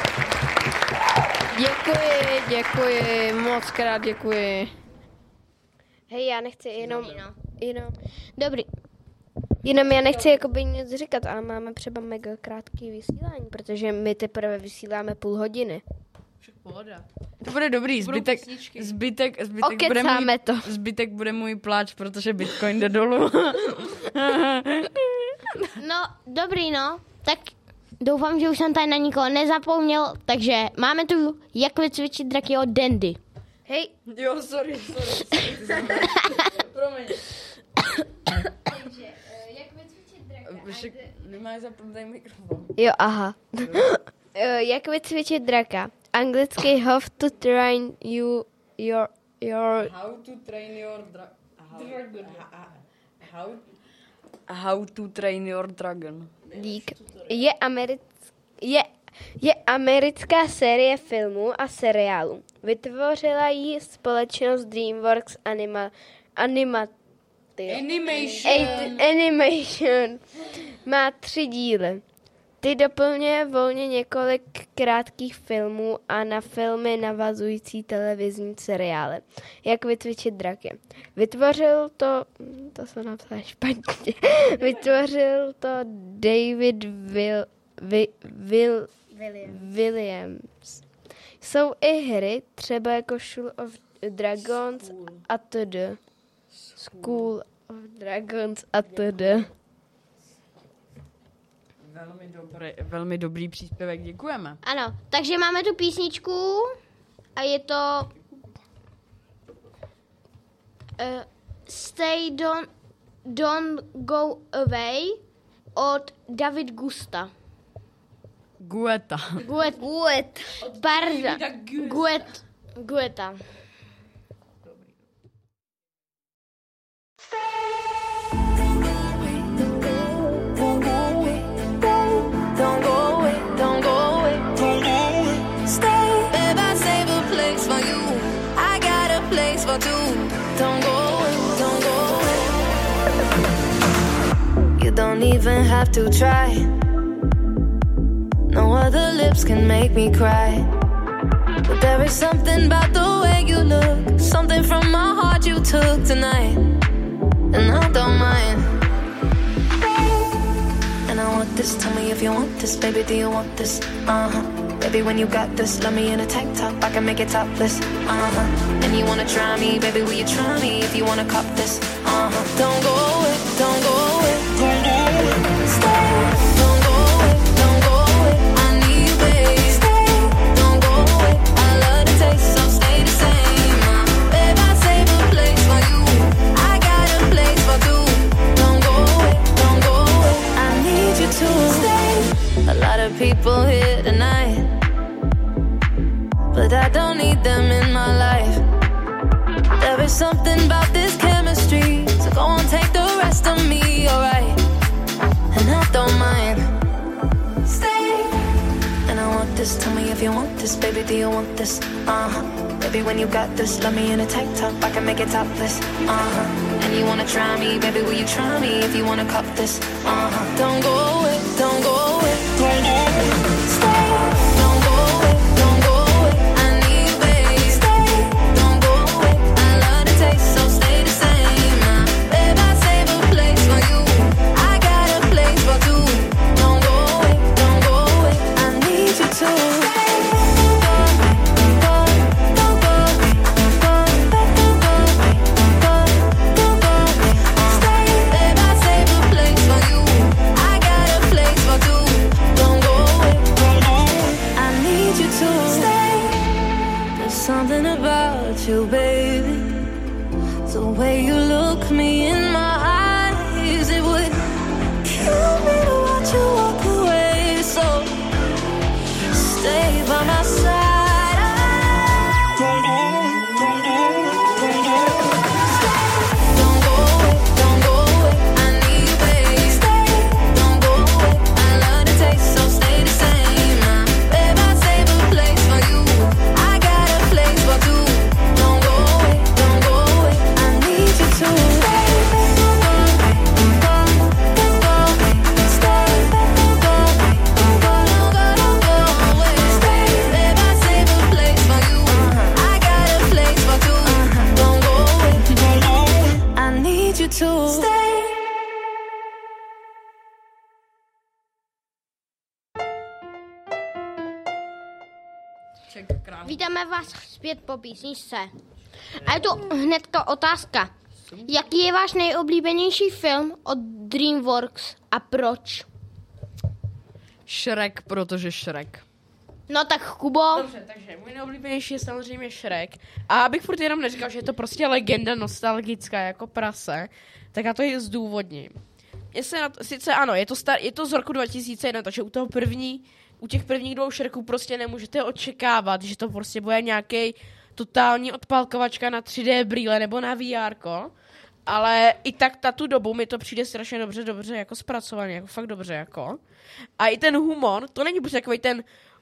Speaker 3: Děkuji, děkuji, moc krát děkuji.
Speaker 5: Hej, já nechci jenom, jenom,
Speaker 1: Dobrý.
Speaker 5: jenom já nechci jakoby nic říkat, ale máme třeba mega krátký vysílání, protože my teprve vysíláme půl hodiny.
Speaker 4: Však pohoda.
Speaker 2: To bude dobrý,
Speaker 4: Budou
Speaker 2: zbytek,
Speaker 4: písničky.
Speaker 2: zbytek, zbytek, bude můj,
Speaker 5: Okecáme to.
Speaker 2: zbytek bude můj pláč, protože Bitcoin jde dolů.
Speaker 1: No, dobrý, no. Tak doufám, že už jsem tady na nikoho nezapomněl. Takže máme tu jak vycvičit draky od Dendy.
Speaker 5: Hej,
Speaker 2: Jo, sorry, sorry. Promiň. Však nemáš zapnutý mikrofon.
Speaker 5: jo, aha. Eh, jak vycvičit draka? Anglicky have to train you your your
Speaker 2: How to train your dra- how, ha- how, how to train your dragon.
Speaker 5: dík. Je americký je je americká série filmů a seriálů. Vytvořila ji společnost DreamWorks Anima, Anima,
Speaker 2: Animation.
Speaker 5: Eight, Animation. Má tři díly. Ty doplňuje volně několik krátkých filmů a na filmy navazující televizní seriály. Jak vycvičit draky. Vytvořil to, to jsem napsala špatně, vytvořil to David Will, Will, Will,
Speaker 6: William.
Speaker 5: Williams. Jsou i hry, třeba jako School of Dragons a td. School of Dragons a td.
Speaker 2: Velmi dobrý, velmi dobrý příspěvek, děkujeme.
Speaker 1: Ano, takže máme tu písničku a je to uh, Stay Don't, Don't Go Away od David Gusta.
Speaker 2: Guetta.
Speaker 1: Guet. Guet. Pardon. Guet. Guetta.
Speaker 10: Don't even have to try. No other lips can make me cry. But there is something about the way you look, something from my heart you took tonight, and I don't mind. And I want this, tell me if you want this, baby, do you want this? Uh-huh. Baby, when you got this, love me in a tank top, I can make it topless. Uh-huh. And you wanna try me, baby, will you try me if you wanna cop this? Uh-huh. Don't go away, don't go away, don't go away. Stay, don't go away, don't go away. I need you, babe. Stay, don't go away. I love the taste, so stay the same. Uh, babe, I save a place for you. I got a place for two. Don't go away, don't go away. I need you to stay. A lot of people here tonight, but I don't need them in my life. There is something about this chemistry, so go on, take the rest of me, alright? And I don't mind. Stay. And I want this, tell me if you want this, baby, do you want this? Uh-huh. Baby, when you got this, love me in a tank top, I can make it topless. Uh-huh. And you wanna try me, baby, will you try me if you wanna cop this? Uh-huh. Don't go away, don't go away, don't go away. Stay. Don't go away, don't go away. I need you, babe. Stay. Don't go away. I love the taste, so stay the same. Uh, babe, I save a place for you. I got a place for two. Don't go away, don't go away. I need you to stay. Something about you, baby. The way you look me in my eyes, it would kill me to watch you walk away. So stay by my side.
Speaker 1: Vítáme vás zpět po písničce. A je to hnedka otázka. Jaký je váš nejoblíbenější film od DreamWorks a proč?
Speaker 2: Shrek, protože Shrek.
Speaker 1: No tak Kubo.
Speaker 4: Dobře, takže můj nejoblíbenější je samozřejmě Shrek. A abych furt jenom neříkal, že je to prostě legenda nostalgická jako prase, tak já to i zdůvodním. Jestli na to, sice ano, je to, star, je to z roku dva tisíce jedna, takže u toho první, u těch prvních dvou Shreků prostě nemůžete očekávat, že to prostě bude nějaký totální odpálkovačka na tři dé brýle nebo na vé érko, ale i tak na tu dobu mi to přijde strašně dobře, dobře jako zpracovaný, jako fakt dobře jako. A i ten humor, to není prostě takový ten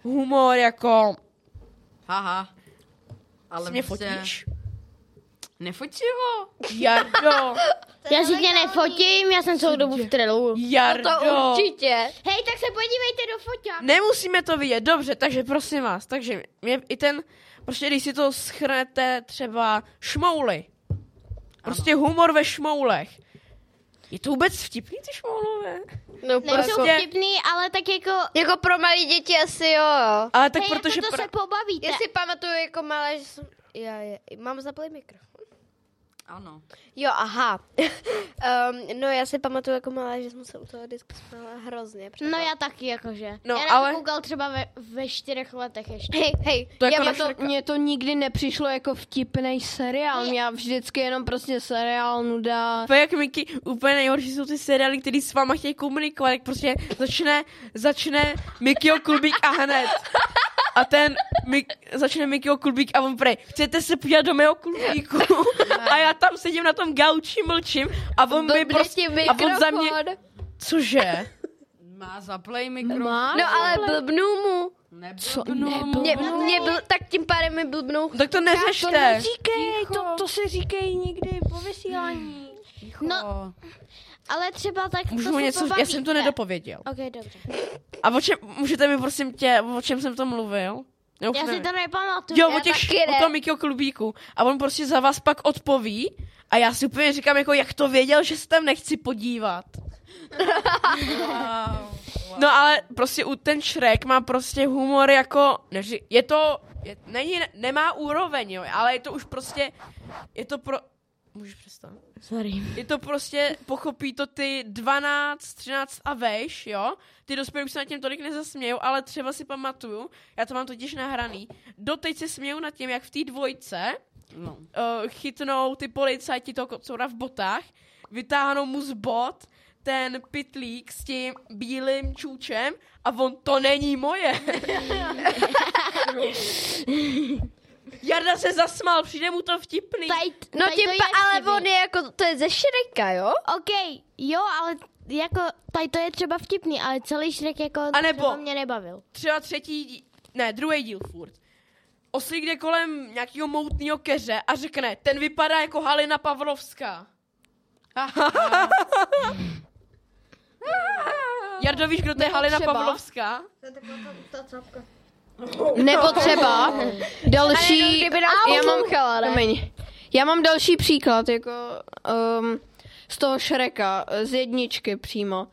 Speaker 4: humor jako...
Speaker 2: Haha. Ale
Speaker 4: Mě
Speaker 2: prostě...
Speaker 4: fotíš?
Speaker 2: Nefoť si ho.
Speaker 4: Jardo.
Speaker 1: Já si tě nefotím, já jsem celou dobu v trelu.
Speaker 4: Jardo.
Speaker 3: To určitě.
Speaker 1: Hej, tak se podívejte do foťáku.
Speaker 4: Nemusíme to vidět, dobře, takže prosím vás, takže mě i ten, prostě když si to schrnete třeba šmouly, prostě ano. humor ve šmoulech. Je to vůbec vtipný, ty šmoulové?
Speaker 3: No,
Speaker 1: Nejsou
Speaker 3: prostě,
Speaker 1: vtipný, ale tak jako...
Speaker 3: jako pro malé děti asi jo, jo.
Speaker 4: Ale tak
Speaker 1: Hej,
Speaker 4: protože...
Speaker 1: jako to
Speaker 4: pra...
Speaker 1: se pobavíte.
Speaker 5: Já si pamatuju jako malé, že jsem... Já, já, mám zaplý mikrofon.
Speaker 2: Ano.
Speaker 5: Jo, aha. um, no já si pamatuju jako malá, že jsem se u toho disku smála hrozně.
Speaker 1: No já taky, jakože.
Speaker 4: No,
Speaker 1: já na
Speaker 4: ale-
Speaker 1: to koukal třeba ve, ve čtyřech letech ještě.
Speaker 5: Hej, hej,
Speaker 4: To jako
Speaker 3: Já
Speaker 4: na
Speaker 3: to,
Speaker 4: Shreka.
Speaker 3: mně to nikdy nepřišlo jako vtipnej seriál. Já vždycky jenom prostě seriál, nuda.
Speaker 4: Úplně jak Mickey, úplně nejhorší jsou ty seriály, který s váma chtějí komunikovat, jak prostě začne, začne Mickeyho Klubík a hned. A ten Mik, začne Mickeyho Klubík a on prej, chcete se podívat do mého klubíku? A já tam sedím na tom gauči, mlčím a on mi prostě, a on za mě, cože?
Speaker 2: Má zaplej mikrofon.
Speaker 3: Má?
Speaker 5: No ale blbnu mu.
Speaker 3: Co?
Speaker 2: Neblbnu.
Speaker 5: Mě, mě byl, tak tím pádem mi blbnou.
Speaker 4: Tak to
Speaker 3: To
Speaker 4: neřešte.
Speaker 3: neříkej, to, to se říkej nikdy po vysílání.
Speaker 1: No, ale třeba tak
Speaker 4: Můžu
Speaker 1: to se
Speaker 4: něco, já
Speaker 1: pobavíte.
Speaker 4: jsem to nedopověděl.
Speaker 1: Ok, dobře.
Speaker 4: A o čem, můžete mi prosím tě, o čem jsem to mluvil? Já, už
Speaker 1: Já si
Speaker 4: nevím.
Speaker 1: to nepamatuju.
Speaker 4: Jo,
Speaker 1: já
Speaker 4: o, těch,
Speaker 1: taky
Speaker 4: o
Speaker 1: ne.
Speaker 4: tom Mickeyho Klubíku. A on prostě za vás pak odpoví a já si úplně říkám, jako jak to věděl, že se tam nechci podívat.
Speaker 2: Wow.
Speaker 4: No ale prostě u ten Shrek má prostě humor jako, neři, je to, je, není, nemá úroveň, jo, ale je to už prostě, je to pro, můžeš přestat?
Speaker 1: Sorry.
Speaker 4: Je to prostě, pochopí to ty dvanáct, třináct a vejš, jo? Ty dospělí už se nad tím tolik nezasmějou, ale třeba si pamatuju, já to mám totiž nahraný, doteď se směju nad tím, jak v té dvojce
Speaker 2: No.
Speaker 4: uh, chytnou ty policajti toho kocoura v botách, vytáhnou mu z bot ten pytlík s tím bílým čůčem a on, to není moje. Jarda se zasmál, přijde mu to vtipný.
Speaker 1: Tady,
Speaker 5: No
Speaker 1: tady
Speaker 5: tím
Speaker 1: to je
Speaker 5: pa, ale
Speaker 1: vtipný.
Speaker 5: on je jako, to je ze Shreka, jo?
Speaker 1: OK, jo, ale jako tady to je třeba vtipný, ale celý Shrek jako
Speaker 4: A nebo-
Speaker 1: třeba mě nebavil.
Speaker 4: Třeba třetí, dí- ne, druhý díl furt. Oslík jde kolem nějakého moutného keře a řekne, ten vypadá jako Halina Pavlovská. Jardo, víš, kdo to je
Speaker 3: Nebo
Speaker 4: Halina
Speaker 3: třeba-
Speaker 4: Pavlovská?
Speaker 3: Nebo třeba další...
Speaker 5: Ale kdyby nás
Speaker 3: já mám,
Speaker 5: poslouchala, ne?
Speaker 3: promiň. Já mám další příklad, jako um, z toho Shreka, z jedničky přímo.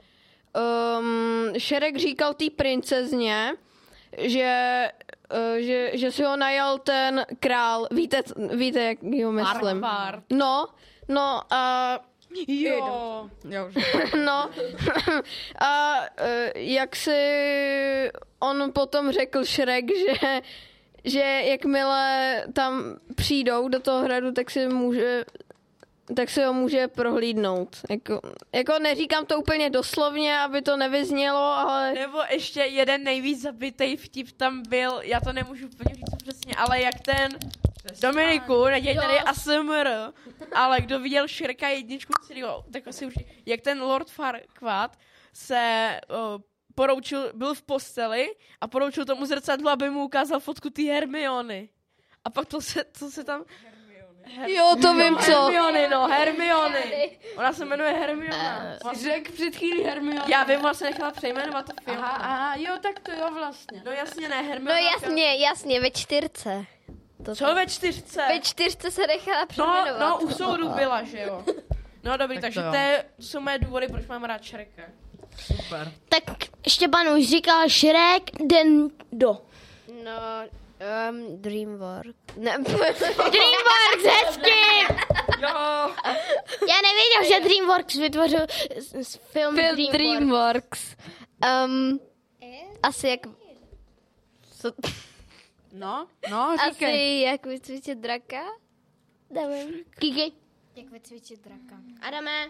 Speaker 3: Um, Shrek říkal té princezně, že, uh, že, že si ho najal ten král. Víte, víte jak ho myslím?
Speaker 4: Arpard.
Speaker 3: No, no a...
Speaker 2: Jo. Jo, že...
Speaker 3: No a uh, jak si on potom řekl Shrek, že, že jakmile tam přijdou do toho hradu, tak si může tak si ho může prohlídnout. Jako, jako neříkám to úplně doslovně, aby to nevyznělo, ale...
Speaker 4: Nebo ještě jeden nejvíc zabitej vtip tam byl, já to nemůžu úplně říct přesně, ale jak ten Dominiku, neděj tady A S M R, ale kdo viděl Shreka jedničku, celýho, tak asi určitě, jak ten Lord Farquaad se uh, poroučil, byl v posteli a poroučil tomu zrcadlu, aby mu ukázal fotku té Hermiony. A pak to se, co se tam... Her-
Speaker 3: Jo, to vím co.
Speaker 4: Hermiony, no, Hermiony. Ona se jmenuje Hermiona.
Speaker 2: Jsi řekl před chvílí Hermiona.
Speaker 4: Já vím, ona se nechala přejmenovat to film.
Speaker 2: Aha, aha, jo, tak to jo vlastně.
Speaker 4: No jasně, ne,
Speaker 5: No
Speaker 4: Hermiona.
Speaker 5: jasně, jasně, ve čtyřce. To
Speaker 4: Co ve čtyřce?
Speaker 5: Ve čtyřce se nechala
Speaker 4: No,
Speaker 5: přejmenovat.
Speaker 4: no, u soudu byla, že jo. No dobrý,
Speaker 2: Tak
Speaker 4: takže
Speaker 2: to jo.
Speaker 4: to, je, to jsou moje důvody, proč mám rád Shreka.
Speaker 2: Super.
Speaker 1: Tak Štěpán už říkal Shrek, den do.
Speaker 5: No, um, Dreamworks. Ne,
Speaker 1: Dreamworks, hezky!
Speaker 4: Jo.
Speaker 1: Já nevěděl, že Dreamworks vytvořil s- s- film,
Speaker 5: Film
Speaker 1: Dreamworks.
Speaker 5: Dreamworks. Um, asi jak... Co,
Speaker 2: No, no, říkej.
Speaker 5: asi jak vycvičit draka? Nevím.
Speaker 1: Kiki.
Speaker 6: Jak vycvičit draka.
Speaker 1: Adame.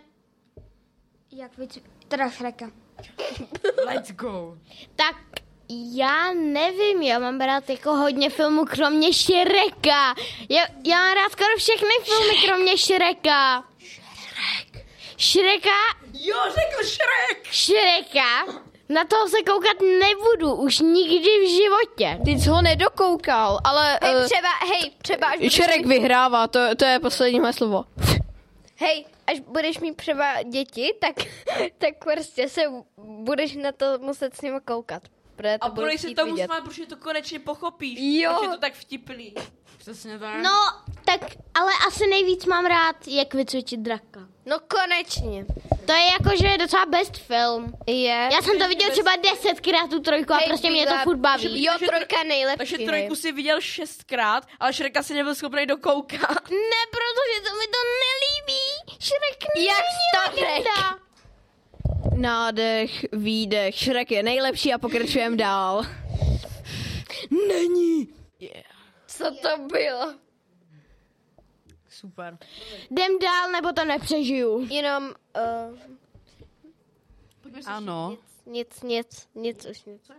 Speaker 7: Jak víc, teda Shreka.
Speaker 2: Let's go.
Speaker 1: Tak já nevím, já mám rád jako hodně filmů kromě Shreka. Já, já mám rád skoro všechny filmy kromě Shreka. Shrek. Shreka,
Speaker 4: Jo, řekl Shrek.
Speaker 1: Shreka Na toho se koukat nebudu, už nikdy v životě.
Speaker 3: Ty jsi ho nedokoukal, ale
Speaker 5: Hej,
Speaker 3: uh,
Speaker 5: třeba, hej, třeba až budeš
Speaker 3: Šrek
Speaker 5: mít,
Speaker 3: vyhrává, to, to je poslední moje slovo.
Speaker 5: hej, až budeš mít třeba děti, tak, tak prostě se budeš na to muset s nimi koukat. To
Speaker 4: A budeš se
Speaker 5: chtít
Speaker 4: tomu
Speaker 5: vidět.
Speaker 4: smát, protože to konečně pochopíš.
Speaker 5: Jo.
Speaker 4: Proč je to tak vtipný.
Speaker 2: Přesně tak.
Speaker 1: No, tak ale asi nejvíc mám rád, jak vycvičit draka.
Speaker 5: No konečně.
Speaker 1: To je jako, že je docela best film.
Speaker 5: Je.
Speaker 1: Já jsem to viděl třeba desetkrát tu trojku a
Speaker 5: Hej,
Speaker 1: prostě mě to
Speaker 5: byla-
Speaker 1: furt baví.
Speaker 5: Jo, trojka nejlepší.
Speaker 4: Takže
Speaker 5: hej.
Speaker 4: trojku si viděl šestkrát, ale Šreka si nebyl schopný dokoukat.
Speaker 1: Ne, protože to mi to nelíbí. Šrek není
Speaker 5: Jak to řek?
Speaker 1: legenda.
Speaker 3: Nádech, výdech, Šrek je nejlepší a pokračujeme dál.
Speaker 1: Není.
Speaker 4: Yeah.
Speaker 5: Co to bylo?
Speaker 2: Super.
Speaker 1: Jdem dál, nebo to nepřežiju.
Speaker 5: Jenom uh,
Speaker 2: Ano.
Speaker 5: nic, nic, nic už nic.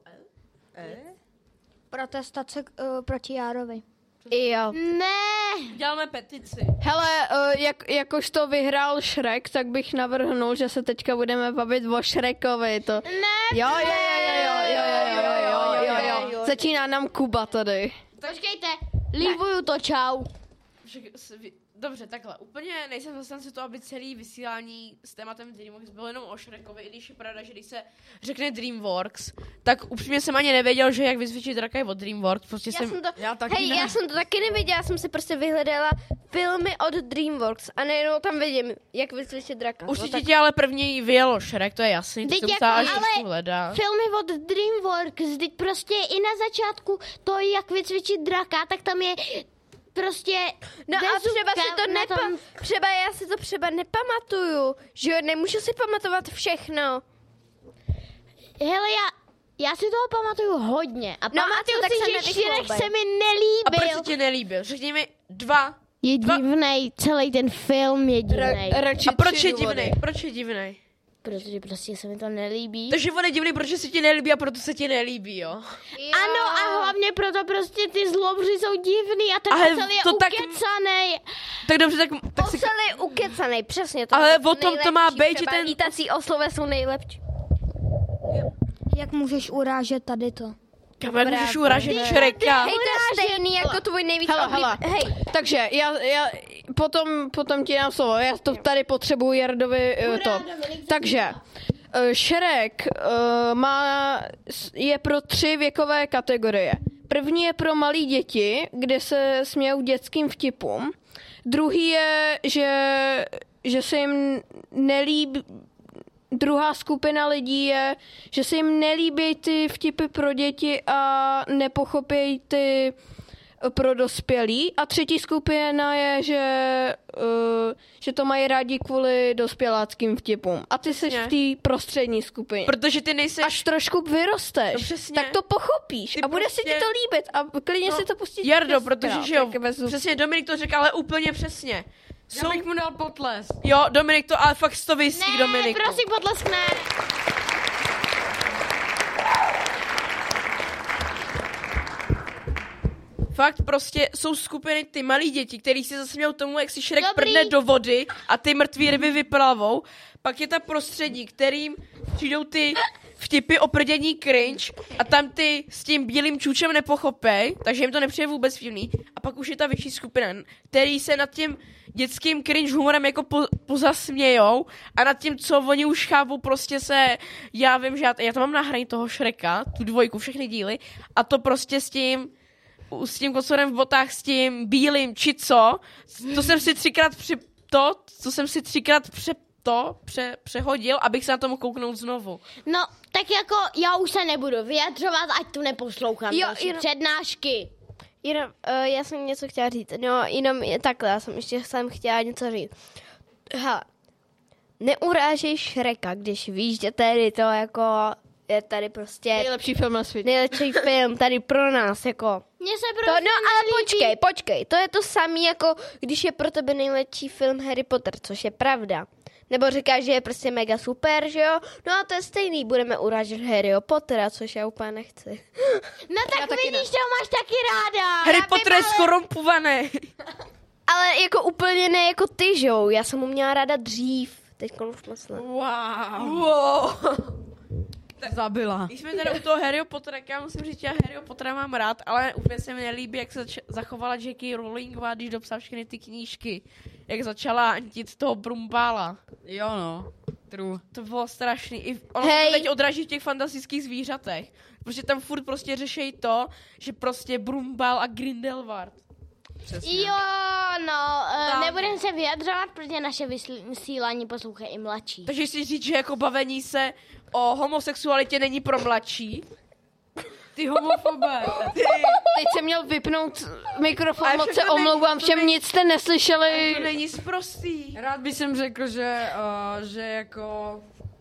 Speaker 7: Protestace uh, proti Járovi.
Speaker 5: Jo.
Speaker 1: Ne.
Speaker 4: Děláme petici.
Speaker 3: Hele, uh, jak, jakož to vyhrál Šrek, tak bych navrhnul, že se teďka budeme bavit o Šrekovi. To...
Speaker 1: Ne.
Speaker 3: Jo, jo, jo, jo, jo, jo, jo, jo, jo, jo, jo. Začíná nám Kuba tady.
Speaker 1: Počkejte, líbuju to, čau.
Speaker 4: Však s- vy- Dobře, takhle. Úplně nejsem zastánce toho, aby celý vysílání s tématem DreamWorks bylo jenom o Šrekovi, i když je pravda, že když se řekne DreamWorks, tak upřímně jsem ani nevěděl, že jak vycvičit draka je od DreamWorks. Prostě
Speaker 5: Já
Speaker 4: jsem...
Speaker 5: jsem to,
Speaker 2: Já taky
Speaker 5: hej,
Speaker 2: ne.
Speaker 5: já jsem to taky nevěděla, já jsem si prostě vyhledala filmy od DreamWorks a nejenom tam vidím, jak vycvičit draka.
Speaker 4: Určitě
Speaker 5: no, tak,
Speaker 4: tě ale první vyjelo Šrek, to je jasný, ty
Speaker 1: Teď
Speaker 4: jsi
Speaker 1: jako-
Speaker 4: musela až
Speaker 1: ale-
Speaker 4: trošku hledat.
Speaker 1: Filmy od DreamWorks, teď prostě i na začátku to, jak vycvičit draka, tak tam je prostě
Speaker 5: No a třeba
Speaker 1: bezúka
Speaker 5: si to
Speaker 1: na
Speaker 5: nepa...
Speaker 1: tom-
Speaker 5: Třeba já si to třeba nepamatuju, že jo, nemůžu si pamatovat všechno.
Speaker 1: Hele, já, já si toho pamatuju hodně. A
Speaker 5: No a
Speaker 1: pamatuju
Speaker 5: co, tak se
Speaker 1: si, že
Speaker 5: nevychloubej.
Speaker 1: Šrek se mi
Speaker 4: A proč
Speaker 1: nelíbil.
Speaker 4: se ti nelíbil? Řekni mi dva.
Speaker 1: Je
Speaker 4: Dva-
Speaker 1: divnej, celý ten film je divnej.
Speaker 3: Ra- radši
Speaker 4: A proč
Speaker 3: tři
Speaker 4: je
Speaker 3: důvody.
Speaker 4: divnej? Proč je divnej?
Speaker 1: Protože prostě se mi to nelíbí.
Speaker 4: Takže on je divný, protože se ti nelíbí a proto se ti nelíbí, jo?
Speaker 1: Ano, a hlavně proto prostě ty zlobři jsou divný a ten
Speaker 4: Ale
Speaker 1: ocel je
Speaker 4: to tak-
Speaker 1: ukecanej.
Speaker 4: Tak dobře, tak, tak si...
Speaker 5: Ocel je ukecanej, přesně to.
Speaker 4: Ale
Speaker 5: jsou
Speaker 4: o tom to má
Speaker 5: nejlepší,
Speaker 4: být, že
Speaker 5: třeba
Speaker 4: ten-
Speaker 5: lítací oslové jsou nejlepší.
Speaker 7: Jak můžeš urážet tady to?
Speaker 4: Kamer, můžeš urážet Šreka.
Speaker 5: Hej, to je stejný jako tvůj nejvíc
Speaker 3: Hele,
Speaker 5: oblíbený.
Speaker 3: hele.
Speaker 5: Hej,
Speaker 3: Takže já, já potom, potom ti dám slovo, já to tady potřebuji Jardovi eh, to. Takže eh, Šrek eh, má, je pro tři věkové kategorie. První je pro malé děti, kde se smějou dětským vtipům. Druhý je, že, že se jim nelíbí, druhá skupina lidí je, že se jim nelíbí ty vtipy pro děti a nepochopí ty pro dospělí. A třetí skupina je, že, uh, že to mají rádi kvůli dospěláckým vtipům. A ty jsi
Speaker 4: Přesně.
Speaker 3: v té prostřední skupině.
Speaker 4: Protože ty nejseš...
Speaker 3: Až trošku vyrosteš,
Speaker 4: No přesně.
Speaker 3: tak to pochopíš
Speaker 4: Ty
Speaker 3: a bude se
Speaker 4: prostě-
Speaker 3: ti to líbit a klidně
Speaker 4: No,
Speaker 3: si to pustit.
Speaker 4: Jardo,
Speaker 3: šestkrát,
Speaker 4: protože že jo,
Speaker 3: jak vezu.
Speaker 4: přesně Dominik to řekl, ale úplně přesně.
Speaker 2: Já bych mu dal potlesk.
Speaker 4: Jo, Dominik to, ale fakt to vysí,
Speaker 1: Ne,
Speaker 4: Dominiku.
Speaker 1: prosím, potleskne.
Speaker 4: Fakt prostě jsou skupiny ty malí děti, který si zase měl tomu, jak si Šrek
Speaker 1: Dobrý.
Speaker 4: prdne do vody a ty mrtví ryby vyplavou. Pak je ta prostředí, kterým přijdou ty vtipy o prdění cringe a tam ty s tím bílým čůčem nepochopej, takže jim to nepřijde vůbec vtipný. A pak už je ta vyšší skupina, který se nad tím dětským cringe humorem jako po, pozasmějou a nad tím, co oni už chápou, prostě se, já vím, že já, já to mám na hraní toho Šreka, tu dvojku, všechny díly a to prostě s tím s tím kocourem v botách, s tím bílým, či co, to jsem si třikrát při to, co jsem si třikrát pře to pře, přehodil, abych se na to mohl kouknout znovu.
Speaker 1: No, tak jako já už se nebudu vyjadřovat, ať tu neposlouchám
Speaker 5: Jo,
Speaker 1: další
Speaker 5: jenom-
Speaker 1: přednášky.
Speaker 5: jenom, uh, já jsem něco chtěla říct. No, jenom je takhle, já jsem ještě jsem chtěla něco říct. Hele, neurážej Šreka, když víš, že tady to jako je tady prostě
Speaker 3: Nejlepší film na světě.
Speaker 5: nejlepší film tady pro nás, jako.
Speaker 1: Mně se
Speaker 5: To,
Speaker 1: prostě
Speaker 5: no ale
Speaker 1: nelíbí.
Speaker 5: počkej, počkej, to je to samé, jako když je pro tebe nejlepší film Harry Potter, což je pravda. Nebo říkáš, že je prostě mega super, že jo? No a to je stejný, budeme urážet Harryho Pottera, což já úplně nechci.
Speaker 1: No tak vidíš, to máš taky ráda.
Speaker 4: Harry
Speaker 1: Já
Speaker 4: Potter
Speaker 1: vím,
Speaker 4: je
Speaker 1: ale-
Speaker 4: skorumpovaný.
Speaker 5: Ale jako úplně ne jako ty, že jo? Já jsem ho měla ráda dřív. Teď už myslím.
Speaker 4: Wow. wow.
Speaker 2: zabila.
Speaker 4: Když jsme teda u toho Harryho Pottera, já musím říct, že já Harryho Pottera mám rád, ale úplně se mi nelíbí, jak se zač- zachovala Jackie Rowlingová, když dopsala všechny ty knížky. Jak začala antit toho Brumbála.
Speaker 2: Jo no, true.
Speaker 4: To bylo strašný. I ono
Speaker 5: Hej.
Speaker 4: se to teď odraží v těch fantastických zvířatech. Protože tam furt prostě řešejí to, že prostě Brumbál a Grindelwald.
Speaker 2: Přesně.
Speaker 1: Jo, no,
Speaker 4: Tak.
Speaker 1: uh, nebudeme se vyjadřovat, protože naše vysílání poslouchají i mladší.
Speaker 4: Takže si říct, že jako bavení se o homosexualitě není pro mladší.
Speaker 2: Ty homofobé.
Speaker 3: Teď jsem měl vypnout mikrofon,
Speaker 4: Ale
Speaker 3: moc
Speaker 4: však
Speaker 3: se
Speaker 4: to není-
Speaker 3: omlouvám,
Speaker 4: to
Speaker 3: všem
Speaker 4: není-
Speaker 3: nic jste neslyšeli.
Speaker 4: To není sprostý.
Speaker 2: Rád bych jsem řekl, že, uh, že jako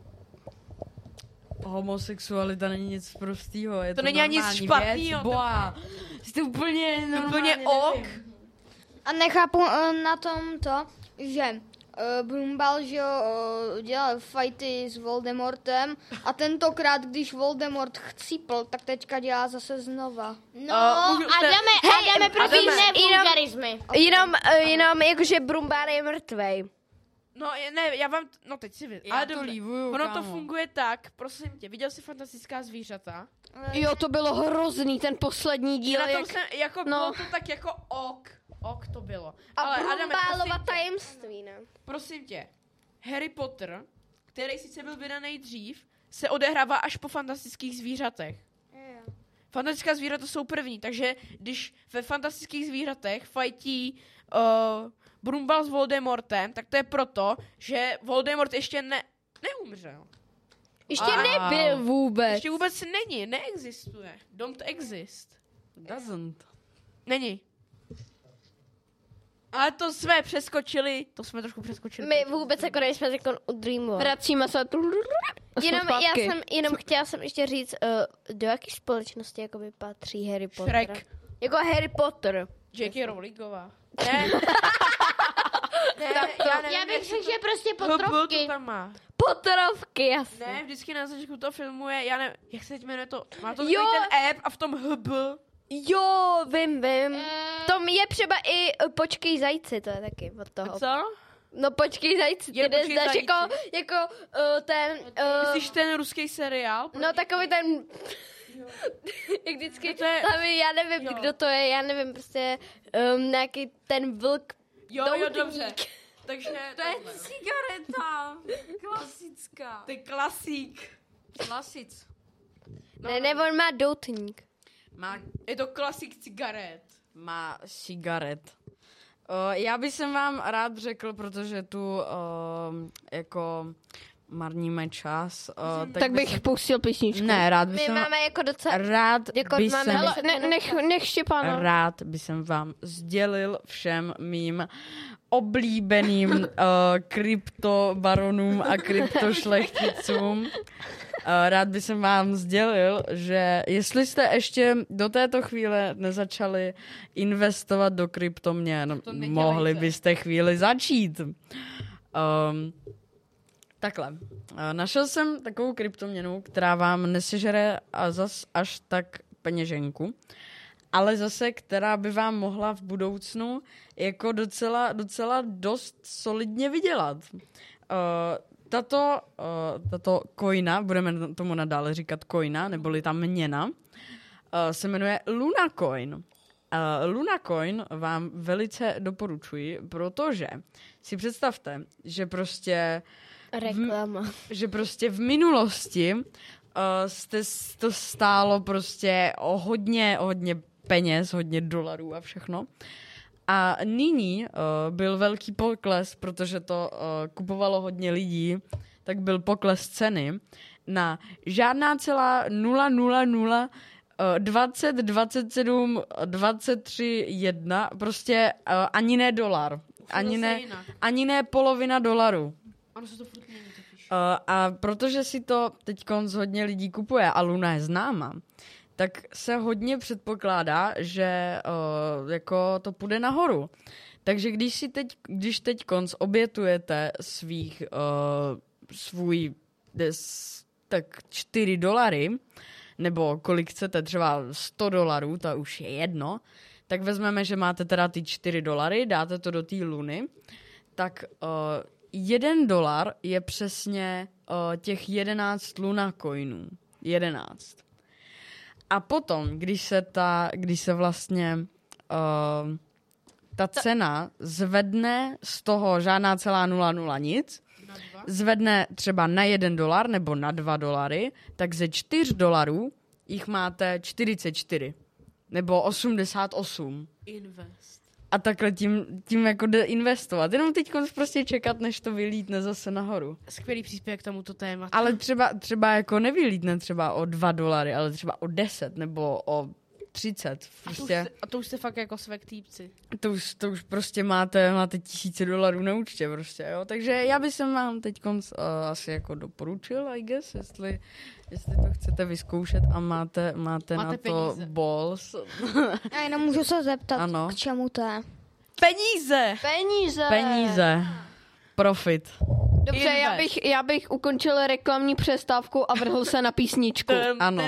Speaker 2: homosexualita není nic prostýho. Je
Speaker 4: To
Speaker 2: to,
Speaker 4: není ani nic
Speaker 2: normální
Speaker 4: špatnýho,
Speaker 2: věc. Boha, jste úplně normálně,
Speaker 4: Úplně ok.
Speaker 2: nevím.
Speaker 7: A nechápu eh, na tom to, že uh, Brumbal, že jo, uh, dělal fighty s Voldemortem a tentokrát, když Voldemort chcípl, tak teďka dělá zase znova.
Speaker 1: No,
Speaker 4: Uh, můžu-
Speaker 1: a
Speaker 4: te-
Speaker 1: jdeme, a jdeme pro ty
Speaker 4: Adame.
Speaker 1: nevulgarizmy.
Speaker 5: Jenom, eh, jenom jakože Brumbár je mrtvej.
Speaker 4: No je- ne, já vám, no teď si vy.
Speaker 2: Já
Speaker 4: Ale
Speaker 2: to
Speaker 4: dobře.
Speaker 2: líbuju,
Speaker 4: Ono to
Speaker 2: kámo.
Speaker 4: funguje tak, prosím tě, viděl jsi Fantastická zvířata?
Speaker 3: Jo, to bylo hrozný, ten poslední díl.
Speaker 4: Na tom
Speaker 3: Jak...
Speaker 4: jsem, jako
Speaker 3: no.
Speaker 4: bylo to tak jako ok, ok to bylo.
Speaker 5: A
Speaker 4: Ale Adame,
Speaker 5: Brumbálova
Speaker 4: prosím tě,
Speaker 5: tajemství, ne?
Speaker 4: prosím tě, Harry Potter, který sice byl vydaný dřív, se odehrává až po Fantastických zvířatech. Fantastická zvířata jsou první, takže když ve Fantastických zvířatech fajtí uh, Brumbal s Voldemortem, tak to je proto, že Voldemort ještě ne, neumřel.
Speaker 3: Ještě
Speaker 2: Wow.
Speaker 3: nebyl vůbec.
Speaker 4: Ještě vůbec není, neexistuje. Don't exist.
Speaker 2: Doesn't.
Speaker 4: Není. Ale to jsme přeskočili, to jsme trošku přeskočili.
Speaker 5: My vůbec jako nejsme jako u Dreamworld.
Speaker 3: Vracíme se.
Speaker 5: Jenom, já
Speaker 3: zpátky.
Speaker 5: jsem, jenom chtěla jsem ještě říct, uh, do jaké společnosti jakoby patří Harry Potter?
Speaker 4: Shrek.
Speaker 5: Jako Harry Potter.
Speaker 4: J K. Rowlingová. Ne. ne, já nevím,
Speaker 1: Já bych
Speaker 4: jestli
Speaker 1: řekl, že prostě
Speaker 4: H B
Speaker 1: potrovky.
Speaker 4: to tam má.
Speaker 5: Potrovky, jasně.
Speaker 4: Ne, vždycky na začátku toho filmu je, já nevím, jak se teď jmenuje to, má to
Speaker 5: Jo.
Speaker 4: takový ten app a v tom H B.
Speaker 5: Jo, vím, vím.
Speaker 1: Eh,
Speaker 5: To je třeba i uh, Počkej zajci, to je taky od toho.
Speaker 4: Co?
Speaker 5: No Počkej zajci, ty
Speaker 4: Je Počkej
Speaker 5: neznáš
Speaker 4: zajci.
Speaker 5: jako, jako uh, ten... Uh,
Speaker 4: Myslíš ten ruský seriál?
Speaker 5: no takový ten... Jak vždycky,
Speaker 4: To je-
Speaker 5: tam je, já nevím,
Speaker 4: jo.
Speaker 5: kdo to je, já nevím, prostě um, nějaký ten vlk.
Speaker 4: Jo, jo,
Speaker 5: doutník.
Speaker 4: dobře. Takže
Speaker 2: To je cigareta. Klasická.
Speaker 4: ty klasík.
Speaker 2: Klasic.
Speaker 5: Ne, ne, on má doutník.
Speaker 2: Má,
Speaker 4: Je to klasík cigaret.
Speaker 2: má cigaret. Uh, já bych jsem vám rád řekl, protože tu uh, jako marníme čas. Uh,
Speaker 3: Tak bych pustil písničku.
Speaker 2: Ne, rád
Speaker 5: My
Speaker 2: bych jsem
Speaker 5: máme jako docela...
Speaker 2: rád
Speaker 5: jako
Speaker 2: bych
Speaker 5: máme
Speaker 2: jsem,
Speaker 5: hele,
Speaker 3: Ne, nech, nech Štěpána.
Speaker 2: rád bych jsem vám sdělil všem mým oblíbeným uh, kryptobaronům a kryptošlechticům. Uh, rád bych jsem vám sdělil, že jestli jste ještě do této chvíle nezačali investovat do kryptoměn,
Speaker 4: nedělejte.
Speaker 2: mohli byste chvíli začít. Um, Takhle. Eh, Našel jsem takovou kryptoměnu, která vám nesežere a zas až tak peněženku, ale zase, která by vám mohla v budoucnu jako docela, docela dost solidně vydělat. Uh, tato, uh, tato coina, budeme tomu nadále říkat coina, neboli ta měna, uh, se jmenuje Luna Coin. Uh, Luna Coin vám velice doporučuji, protože si představte, že prostě
Speaker 5: Reklama.
Speaker 2: že prostě v minulosti uh, jste s- to stálo prostě o hodně, o hodně peněz, hodně dolarů a všechno. A nyní uh, byl velký pokles, protože to uh, kupovalo hodně lidí, tak byl pokles ceny na žádná celá nula nula nula dvacet, dvacet sedm, dvacet tři, jedna, prostě uh, ani ne dolar, ani ne, ani ne polovina dolaru.
Speaker 4: Ano, se to furt mění totiž.
Speaker 2: Uh, a protože si to teď hodně lidí kupuje a Luna je známa, tak se hodně předpokládá, že uh, jako to půjde nahoru. Takže když si teď, když teď konc obětujete svých, uh, svůj des, tak čtyři dolary, nebo kolik chcete, třeba sto dolarů, to už je jedno, tak vezmeme, že máte teda ty čtyři dolary, dáte to do té Luny, tak uh, jeden dolar je přesně uh, těch jedenáct Luna coinů. jedenáct. A potom, když se ta, když se vlastně uh, ta cena zvedne z toho žádná celá nula nula nic, zvedne třeba na jeden dolar nebo na dva dolary, tak ze čtyř dolarů jich máte čtyřicet čtyři nebo osmdesát osm.
Speaker 4: Invest.
Speaker 2: A takhle tím, tím jako jde investovat. Jenom teď prostě čekat, než to vylítne zase nahoru.
Speaker 4: Skvělý příspěvek k tomuto tématu.
Speaker 2: Ale třeba, třeba jako nevylítne třeba o dva dolary, ale třeba o deset nebo o třicet. Prostě.
Speaker 4: A, to už, a to už jste fakt jako svek týpci.
Speaker 2: To už, to už prostě máte, máte tisíce dolarů na účtě prostě, jo. Takže já bych vám teď uh, asi jako doporučil, I guess, jestli, jestli to chcete vyzkoušet a máte, máte,
Speaker 4: Máte
Speaker 2: na
Speaker 4: peníze.
Speaker 2: to balls.
Speaker 7: A jenom můžu se zeptat,
Speaker 2: Ano.
Speaker 7: k čemu to je?
Speaker 4: Peníze!
Speaker 3: Peníze!
Speaker 2: Peníze. Profit.
Speaker 3: Dobře, já bych, já bych ukončil reklamní přestávku a vrhl se na písničku.
Speaker 2: Ano.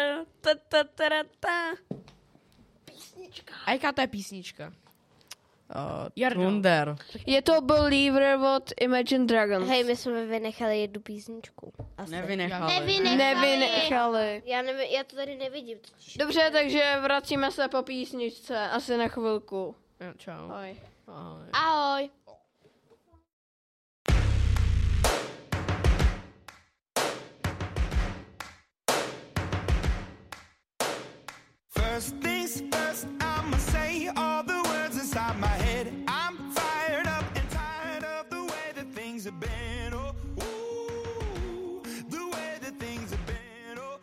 Speaker 4: Písnička. A jaká to je písnička?
Speaker 2: Uh,
Speaker 4: Jardo.
Speaker 2: Thunder.
Speaker 3: Je to Believer od Imagine Dragons.
Speaker 5: Hej, my jsme vynechali jednu písničku. Asi.
Speaker 2: Nevynechali.
Speaker 5: Nevynechali.
Speaker 3: Nevynechali.
Speaker 5: Já, nevi, já to tady nevidím.
Speaker 3: Dobře, takže vracíme se po písničce, asi na chvilku.
Speaker 4: Jo, čau.
Speaker 3: Ahoj.
Speaker 4: Ahoj.
Speaker 5: Ahoj.
Speaker 8: First things first, I'ma say all the words inside my head. I'm fired up and tired of the way that things have been. Oh, ooh, the way that things have been. Oh,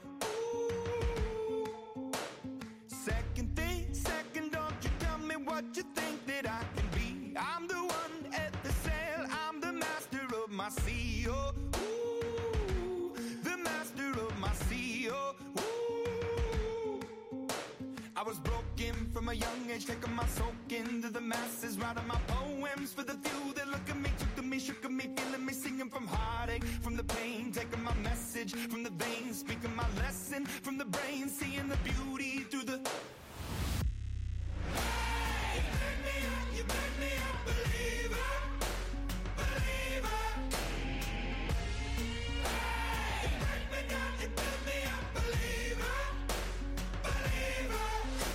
Speaker 8: ooh. Second thing, second, don't you tell me what you think that I can be. I'm the one at the sail, I'm the master of my sea. Oh, ooh, the master of my sea. Oh, ooh. I was broken from a young age, taking my soak into the masses, writing my poems for the few that look at me, took to me, shook at me, feeling me, singing from heartache, from the pain, taking my message from the veins, speaking my lesson from the brain, seeing the beauty through the... Hey, you make me up, you make me a believer, believer. Hey, you break me down, you build me up, believer, believer.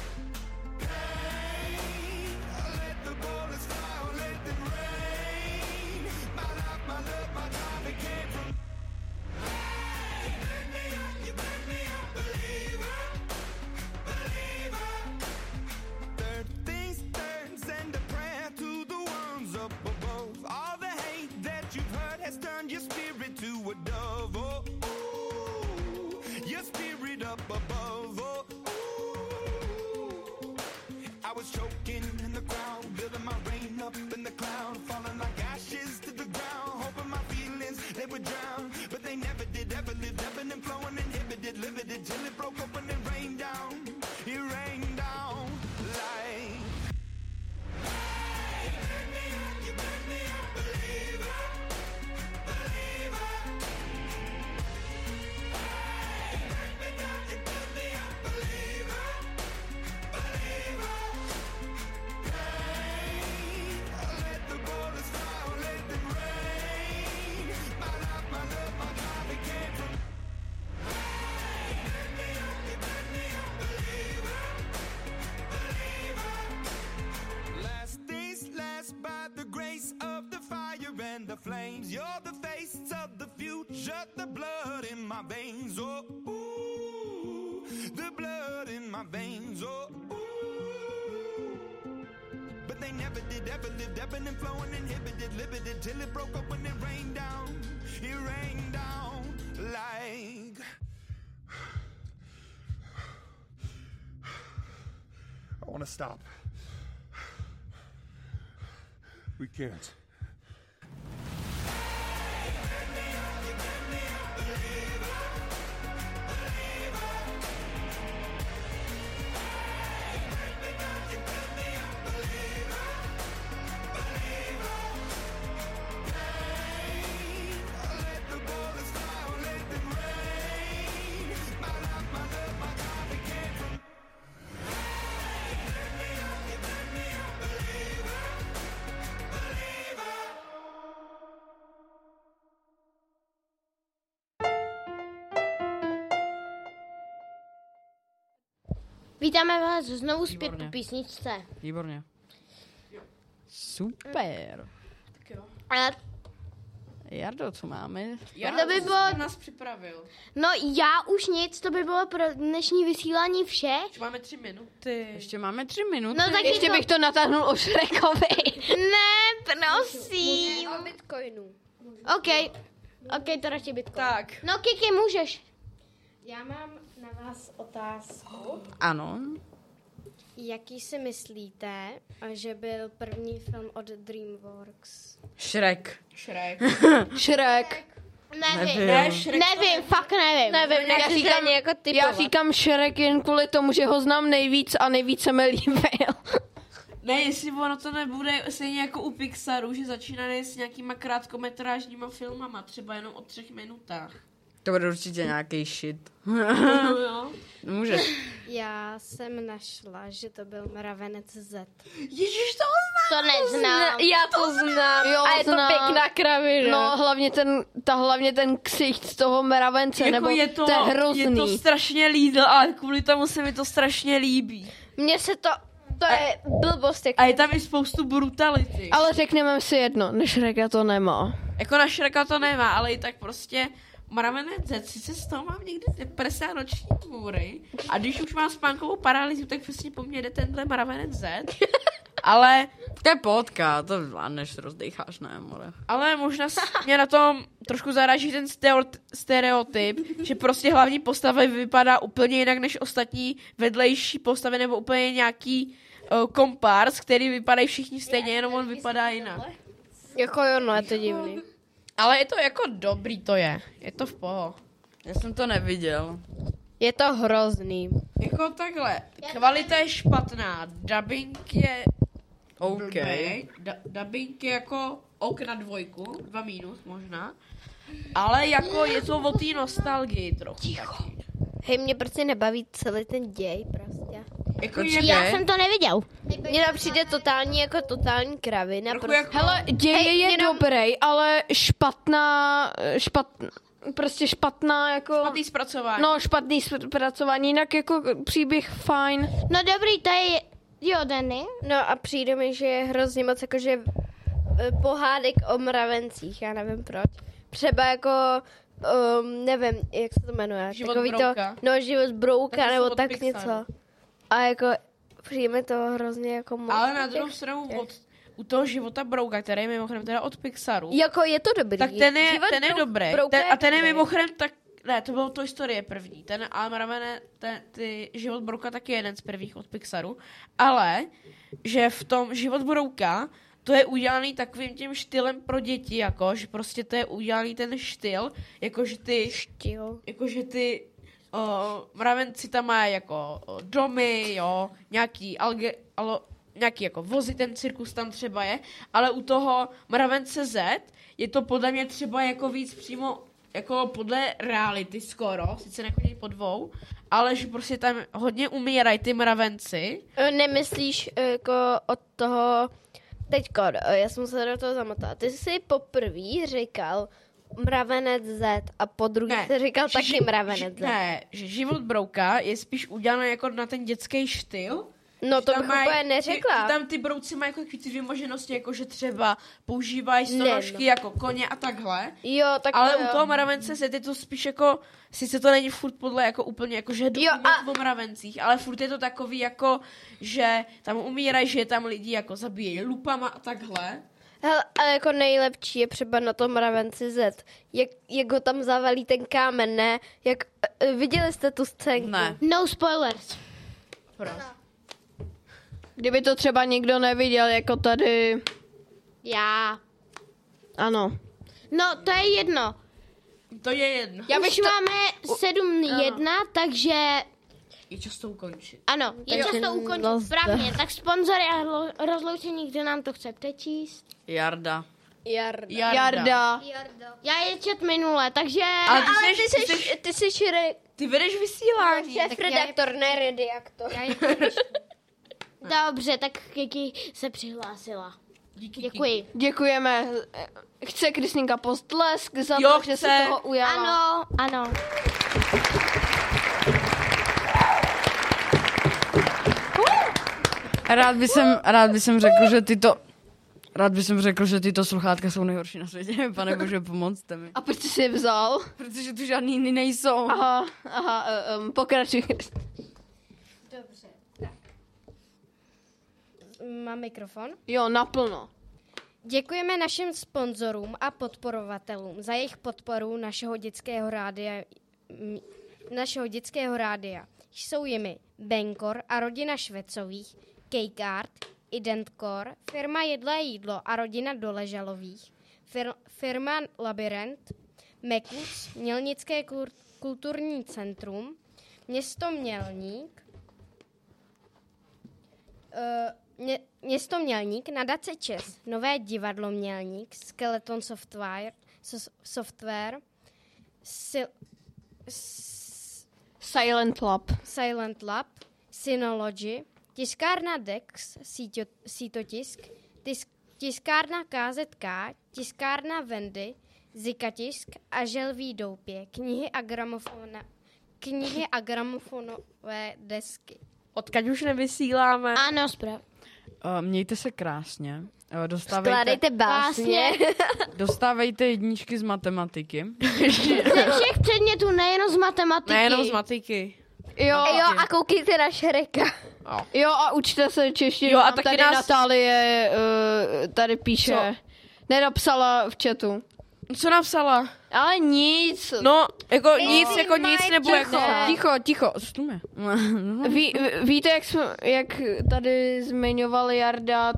Speaker 8: Let the bullets fly, or let them rain. My life, my love, my time, it came from. Hey, you make me up, you make me a believer, believer. Third things third, send a prayer to the ones up above. All the hate that you've heard has turned your spirit to a dove. Oh, ooh, your spirit up above. Oh, ooh. I was choking in the crowd, building my rain up in the cloud, falling like ashes to the ground, hoping my feelings they would drown, but they never did, ever lived, ebbing and flowing, inhibited, limited, till it broke open and rained down. It rained down like. Hey, you make me up, you make me a believer, believer. Hey, you break me down, you build me up, believer, believer. Let the bullets fly, or let them rain. My life, my love, my God, it came from. Hey, you make me up, you make me a believer, believer. Last things last, by the grace of the fire and the flames. You're the face of the future, the blood in my veins. Oh, ooh, the blood in my veins. Oh, ooh. But they never did, ever lived, ebbing and flowing, inhibited, limited, till it broke open and rained down. It rained down like.
Speaker 9: I want to stop. We can't.
Speaker 8: Let the bullets fly, or let them rain. My life, my love, my God, it came from. Hey, you make me up, you make me a believer, believer.
Speaker 1: Vítáme vás znovu zpět
Speaker 2: Výborně.
Speaker 1: po písničce.
Speaker 2: Výborně. Super.
Speaker 1: A
Speaker 2: Jardo, co máme?
Speaker 4: Jarda,
Speaker 1: to by
Speaker 4: co
Speaker 1: bylo-
Speaker 4: jsi nás připravil.
Speaker 1: no já už nic, to by bylo pro dnešní vysílání vše.
Speaker 4: Už máme tři minuty.
Speaker 2: Ještě máme tři minuty.
Speaker 1: No tak
Speaker 3: Ještě
Speaker 1: jako-
Speaker 3: bych to natáhnul o Šrekovi.
Speaker 1: Ne, prosím.
Speaker 5: O bitcoinu.
Speaker 1: OK, OK, to radši Bitcoin.
Speaker 4: Tak.
Speaker 1: No Kiki, můžeš.
Speaker 6: Já mám na vás otázku.
Speaker 2: Ano.
Speaker 6: Jaký si myslíte, že byl první film od DreamWorks?
Speaker 2: Shrek.
Speaker 4: Shrek.
Speaker 3: Šrek.
Speaker 1: Nevím,
Speaker 2: Nevím.
Speaker 4: Shrek
Speaker 1: nevím, fakt nevím.
Speaker 3: Nevím, já říkám,
Speaker 5: jako
Speaker 3: já říkám Šrek jen kvůli tomu, že ho znám nejvíc a nejvíc se mi líbil.
Speaker 4: Ne, jestli ono to nebude stejně jako u Pixaru, že začínají s nějakýma krátkometrážníma filmama, třeba jenom o třech minutách.
Speaker 2: To bude určitě nějaký shit.
Speaker 4: No, jo.
Speaker 2: Můžeš.
Speaker 6: Já jsem našla, že to byl Mravenec Z.
Speaker 4: Ježiš, to
Speaker 1: To neznám.
Speaker 3: Já to znám. Jo,
Speaker 5: A je to
Speaker 3: znám.
Speaker 5: pěkná kravina.
Speaker 3: No, hlavně ten, ta, hlavně ten ksicht z toho mravence,
Speaker 4: jako
Speaker 3: nebo
Speaker 4: je to,
Speaker 3: to je hrozný.
Speaker 4: je to strašně lídl, ale kvůli tomu se mi to strašně líbí.
Speaker 5: Mně se to, to je blbost. Jak
Speaker 4: A je tam i spoustu brutality.
Speaker 3: Ale řekneme si jedno, než Šreka to nemá.
Speaker 4: Jako na Shreka to nemá, ale i tak prostě Mravenec Z, sice z toho mám někdy depadesát noční můry a když už mám spánkovou paralýzu, tak přesně po mně jde tenhle Mravenec Z. Ale,
Speaker 2: To je potka, to zvládneš, rozdecháš, ne, more.
Speaker 4: ale možná s- mě na tom trošku zaráží ten steo- stereotyp, že prostě hlavní postava vypadá úplně jinak než ostatní vedlejší postavy nebo úplně nějaký uh, kompárs, který vypadají všichni stejně, jenom on vypadá jinak.
Speaker 5: Jako jo, no, je to divný.
Speaker 4: Ale je to jako dobrý, to je. Je to v poho.
Speaker 2: Já jsem to neviděl.
Speaker 5: Je to hrozný.
Speaker 4: Jako takhle, kvalita je špatná, dubbing je
Speaker 2: OK.
Speaker 4: blbej, da- dubbing je jako ok na dvojku, dva mínus možná, ale jako je to o té nostalgii trochu. Ticho.
Speaker 5: Hej, mě prostě nebaví celý ten děj prostě.
Speaker 4: Jako
Speaker 2: Počkej.
Speaker 4: je,
Speaker 1: Já jsem to neviděl.
Speaker 5: Mně tam přijde totální jako totální kravina.
Speaker 4: trochu
Speaker 5: Prostě.
Speaker 4: jako,
Speaker 3: Hele, děj
Speaker 5: Hej,
Speaker 3: je
Speaker 5: jenom-
Speaker 3: dobrý, ale špatná, špatná, prostě špatná jako...
Speaker 4: špatný zpracování.
Speaker 3: No, špatný zpracování, jinak jako příběh fajn.
Speaker 1: No dobrý, to je... Jo, Danny.
Speaker 5: No a přijde mi, že je hrozně moc jakože eh, pohádek o mravencích, já nevím proč. Třeba jako, um, nevím, jak se to jmenuje.
Speaker 4: Život
Speaker 5: Takový
Speaker 4: brouka.
Speaker 5: To, no, život brouka,
Speaker 4: Tak to
Speaker 5: nebo
Speaker 4: jsou od
Speaker 5: tak
Speaker 4: Pixaru.
Speaker 5: něco. A jako přijde to hrozně jako moc.
Speaker 4: Ale na druhou stranu od, u toho života Brouka, který je mimochodem teda od Pixaru,
Speaker 5: Jako je to dobrý.
Speaker 4: tak ten je,
Speaker 5: Život
Speaker 4: ten je
Speaker 5: Brou-
Speaker 4: dobrý.
Speaker 5: Brouka
Speaker 4: Ten, a ten je
Speaker 5: dobrý.
Speaker 4: mimochodem tak... Ne, to bylo Toy Story je první. Ten ale Mravene, ten, ty Život Brouka taky je jeden z prvních od Pixaru. Ale, že v tom Život Brouka to je udělaný takovým tím štylem pro děti, jako, že prostě to je udělaný ten štýl, jakože ty...
Speaker 5: Štýl.
Speaker 4: Jakože ty o, mravenci tam mají jako o, domy, jo, nějaký alge, alo, nějaký jako vozy, ten cirkus tam třeba je, ale u toho Mravence Z je to podle mě třeba jako víc přímo jako podle reality skoro, sice nechodí po dvou, ale že prostě tam hodně umírají ty mravenci.
Speaker 5: Eh, Nemyslíš eh, jako od toho, teďko, eh, já jsem se do toho zamotala. Ty jsi poprvé říkal Mravenec Z a po druhý jsi říkal
Speaker 4: že
Speaker 5: taky
Speaker 4: ži-
Speaker 5: Mravenec
Speaker 4: že-
Speaker 5: Z.
Speaker 4: Ne, že Život Brouka je spíš udělaný jako na ten dětský štýl.
Speaker 5: No to
Speaker 4: Tam
Speaker 5: bych
Speaker 4: mají-
Speaker 5: úplně neřekla.
Speaker 4: Že tam ty brouci mají jako ty vymoženosti, jako že třeba používají
Speaker 5: Ne,
Speaker 4: stonožky
Speaker 5: no.
Speaker 4: jako koně a takhle.
Speaker 5: Jo, tak
Speaker 4: Ale
Speaker 5: to
Speaker 4: u
Speaker 5: jo.
Speaker 4: toho mravence se je to spíš jako, sice to není furt podle jako úplně jako, že
Speaker 5: Jo,
Speaker 4: dokument o mravencích, ale furt je to takový jako, že tam umírají, že je tam lidi jako zabíjejí lupama a takhle.
Speaker 5: Hele, ale jako nejlepší je třeba na tom Mravenci Z. Jak, jak ho tam zavalí ten kámen, ne? Jak, eh, viděli jste tu scénku?
Speaker 2: Ne.
Speaker 1: No spoilers.
Speaker 3: Kdyby to třeba nikdo neviděl, jako tady...
Speaker 1: Já.
Speaker 3: Ano.
Speaker 1: No, to je jedno.
Speaker 4: To je jedno.
Speaker 1: Já Už máme sedm jedna, takže
Speaker 4: Je čas to ukončit.
Speaker 1: ano, je čas to ukončit.
Speaker 5: no,
Speaker 1: Správně, tak sponzory a hlo- rozloučení, kdo nám to chce přečíst.
Speaker 2: Jarda.
Speaker 5: Jarda.
Speaker 3: Jarda.
Speaker 1: Já je čet minule, takže...
Speaker 4: Ale ty,
Speaker 5: Ale
Speaker 4: jsi,
Speaker 5: ty
Speaker 4: ty,
Speaker 5: jsi,
Speaker 4: jsi,
Speaker 5: ty jsi re,
Speaker 4: ty vedeš vysílání.
Speaker 5: šéf-redaktor, ne redaktor.
Speaker 1: Dobře, tak Kiki se přihlásila.
Speaker 4: Díky,
Speaker 1: Děkuji.
Speaker 3: Děkujeme. Chce Kristýnka postlesk za
Speaker 4: Jo,
Speaker 3: to, že se
Speaker 4: chce.
Speaker 3: toho ujala.
Speaker 1: Ano, ano.
Speaker 2: Rád by jsem, rád by jsem řekl, že tyto... Rád bych řekl, že tyto sluchátka jsou nejhorší na světě. Pane bože, pomocte mi.
Speaker 3: A proč jsi je vzal?
Speaker 2: Protože tu žádný jiný nejsou.
Speaker 3: Aha, aha, um, pokračuj.
Speaker 6: Dobře, tak. Mám mikrofon?
Speaker 3: Jo, naplno.
Speaker 6: Děkujeme našim sponzorům a podporovatelům za jejich podporu našeho dětského rádia. Našeho dětského rádia. Jsou jimi Benkor a rodina Švecových, Kejkart, Identcore, firma Jedlé jídlo a rodina Doležalových, fir, firma Labyrint, Mekus, Mělnické kulturní centrum, město Mělník, uh, mě, město Mělník, nadace Čes, Nové divadlo Mělník, Skeleton Software, so, software sil, s,
Speaker 3: Silent Lab,
Speaker 6: Silent Lab, Synology, tiskárna Dex, síťo, sítotisk, tisk, tiskárna K Z K, tiskárna Vendy, Zikatisk a Želví doupě, knihy a, gramofona, knihy a gramofonové desky.
Speaker 4: Odkud už nevysíláme?
Speaker 1: Ano, správně.
Speaker 2: Uh, mějte se krásně. Uh, dostávejte,
Speaker 5: Skládejte básně.
Speaker 2: dostávejte jedničky z matematiky.
Speaker 1: Ze všech předmětů, nejenom z matematiky.
Speaker 4: Nejenom z matiky.
Speaker 3: Jo,
Speaker 5: Jo, a koukejte na Šreka.
Speaker 3: jo a učte se češtinu.
Speaker 4: Jo, a
Speaker 3: Nám
Speaker 4: taky
Speaker 3: tady
Speaker 4: nás-
Speaker 3: Natálie uh, tady píše.
Speaker 4: Co?
Speaker 3: Nenapsala v chatu.
Speaker 4: Co napsala?
Speaker 3: Ale nic.
Speaker 4: No, jako nic, jako nic, nebo jako...
Speaker 3: Ne. Ticho, ticho.
Speaker 2: Stume.
Speaker 3: Ví, víte, jak, jsme, jak tady zmiňoval Jarda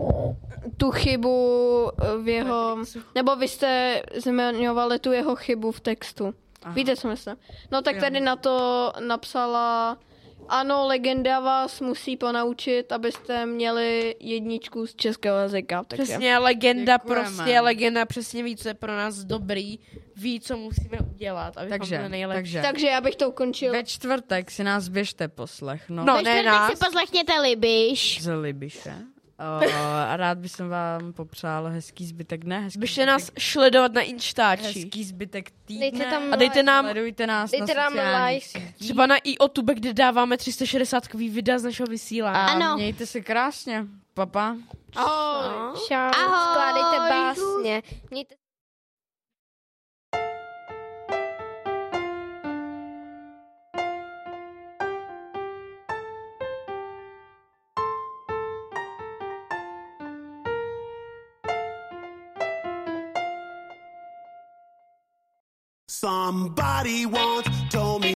Speaker 3: tu chybu v jeho... Nebo vy jste zmiňovali tu jeho chybu v textu. Aha. Víte, co myslím? No tak tady na to napsala... Ano, legenda vás musí ponaučit, abyste měli jedničku z českého jazyka. Tak
Speaker 4: Přesně, legenda
Speaker 2: Děkujeme.
Speaker 4: prostě, legenda přesně ví, co je pro nás dobrý, ví, co musíme udělat, abychom
Speaker 2: takže,
Speaker 4: byli nejlepší.
Speaker 2: takže.
Speaker 3: Takže já bych to ukončil.
Speaker 2: Ve čtvrtek si nás běžte poslechnout.
Speaker 4: No,
Speaker 1: Ve
Speaker 4: ne
Speaker 1: čtvrtek
Speaker 4: nás.
Speaker 1: si poslechněte Libiš.
Speaker 2: Z Libiše. Uh, a rád bych vám popřál hezký zbytek dne. Hezký
Speaker 4: Byste
Speaker 2: zbytek,
Speaker 4: nás sledovat na Instači.
Speaker 2: hezký zbytek týdne.
Speaker 5: Dejte tam
Speaker 4: A dejte nám,
Speaker 2: Sledujte nás
Speaker 5: Dejte
Speaker 2: na
Speaker 5: nám
Speaker 2: sociálních
Speaker 5: like.
Speaker 2: sítích.
Speaker 4: třeba na i o tube, kde dáváme tři sta šedesát videa z našeho vysílání.
Speaker 2: A
Speaker 1: Ano.
Speaker 2: mějte se krásně. Papa.
Speaker 3: Ahoj.
Speaker 5: Čau,
Speaker 1: Ahoj.
Speaker 5: skládejte básně. Mějte
Speaker 8: Somebody once told me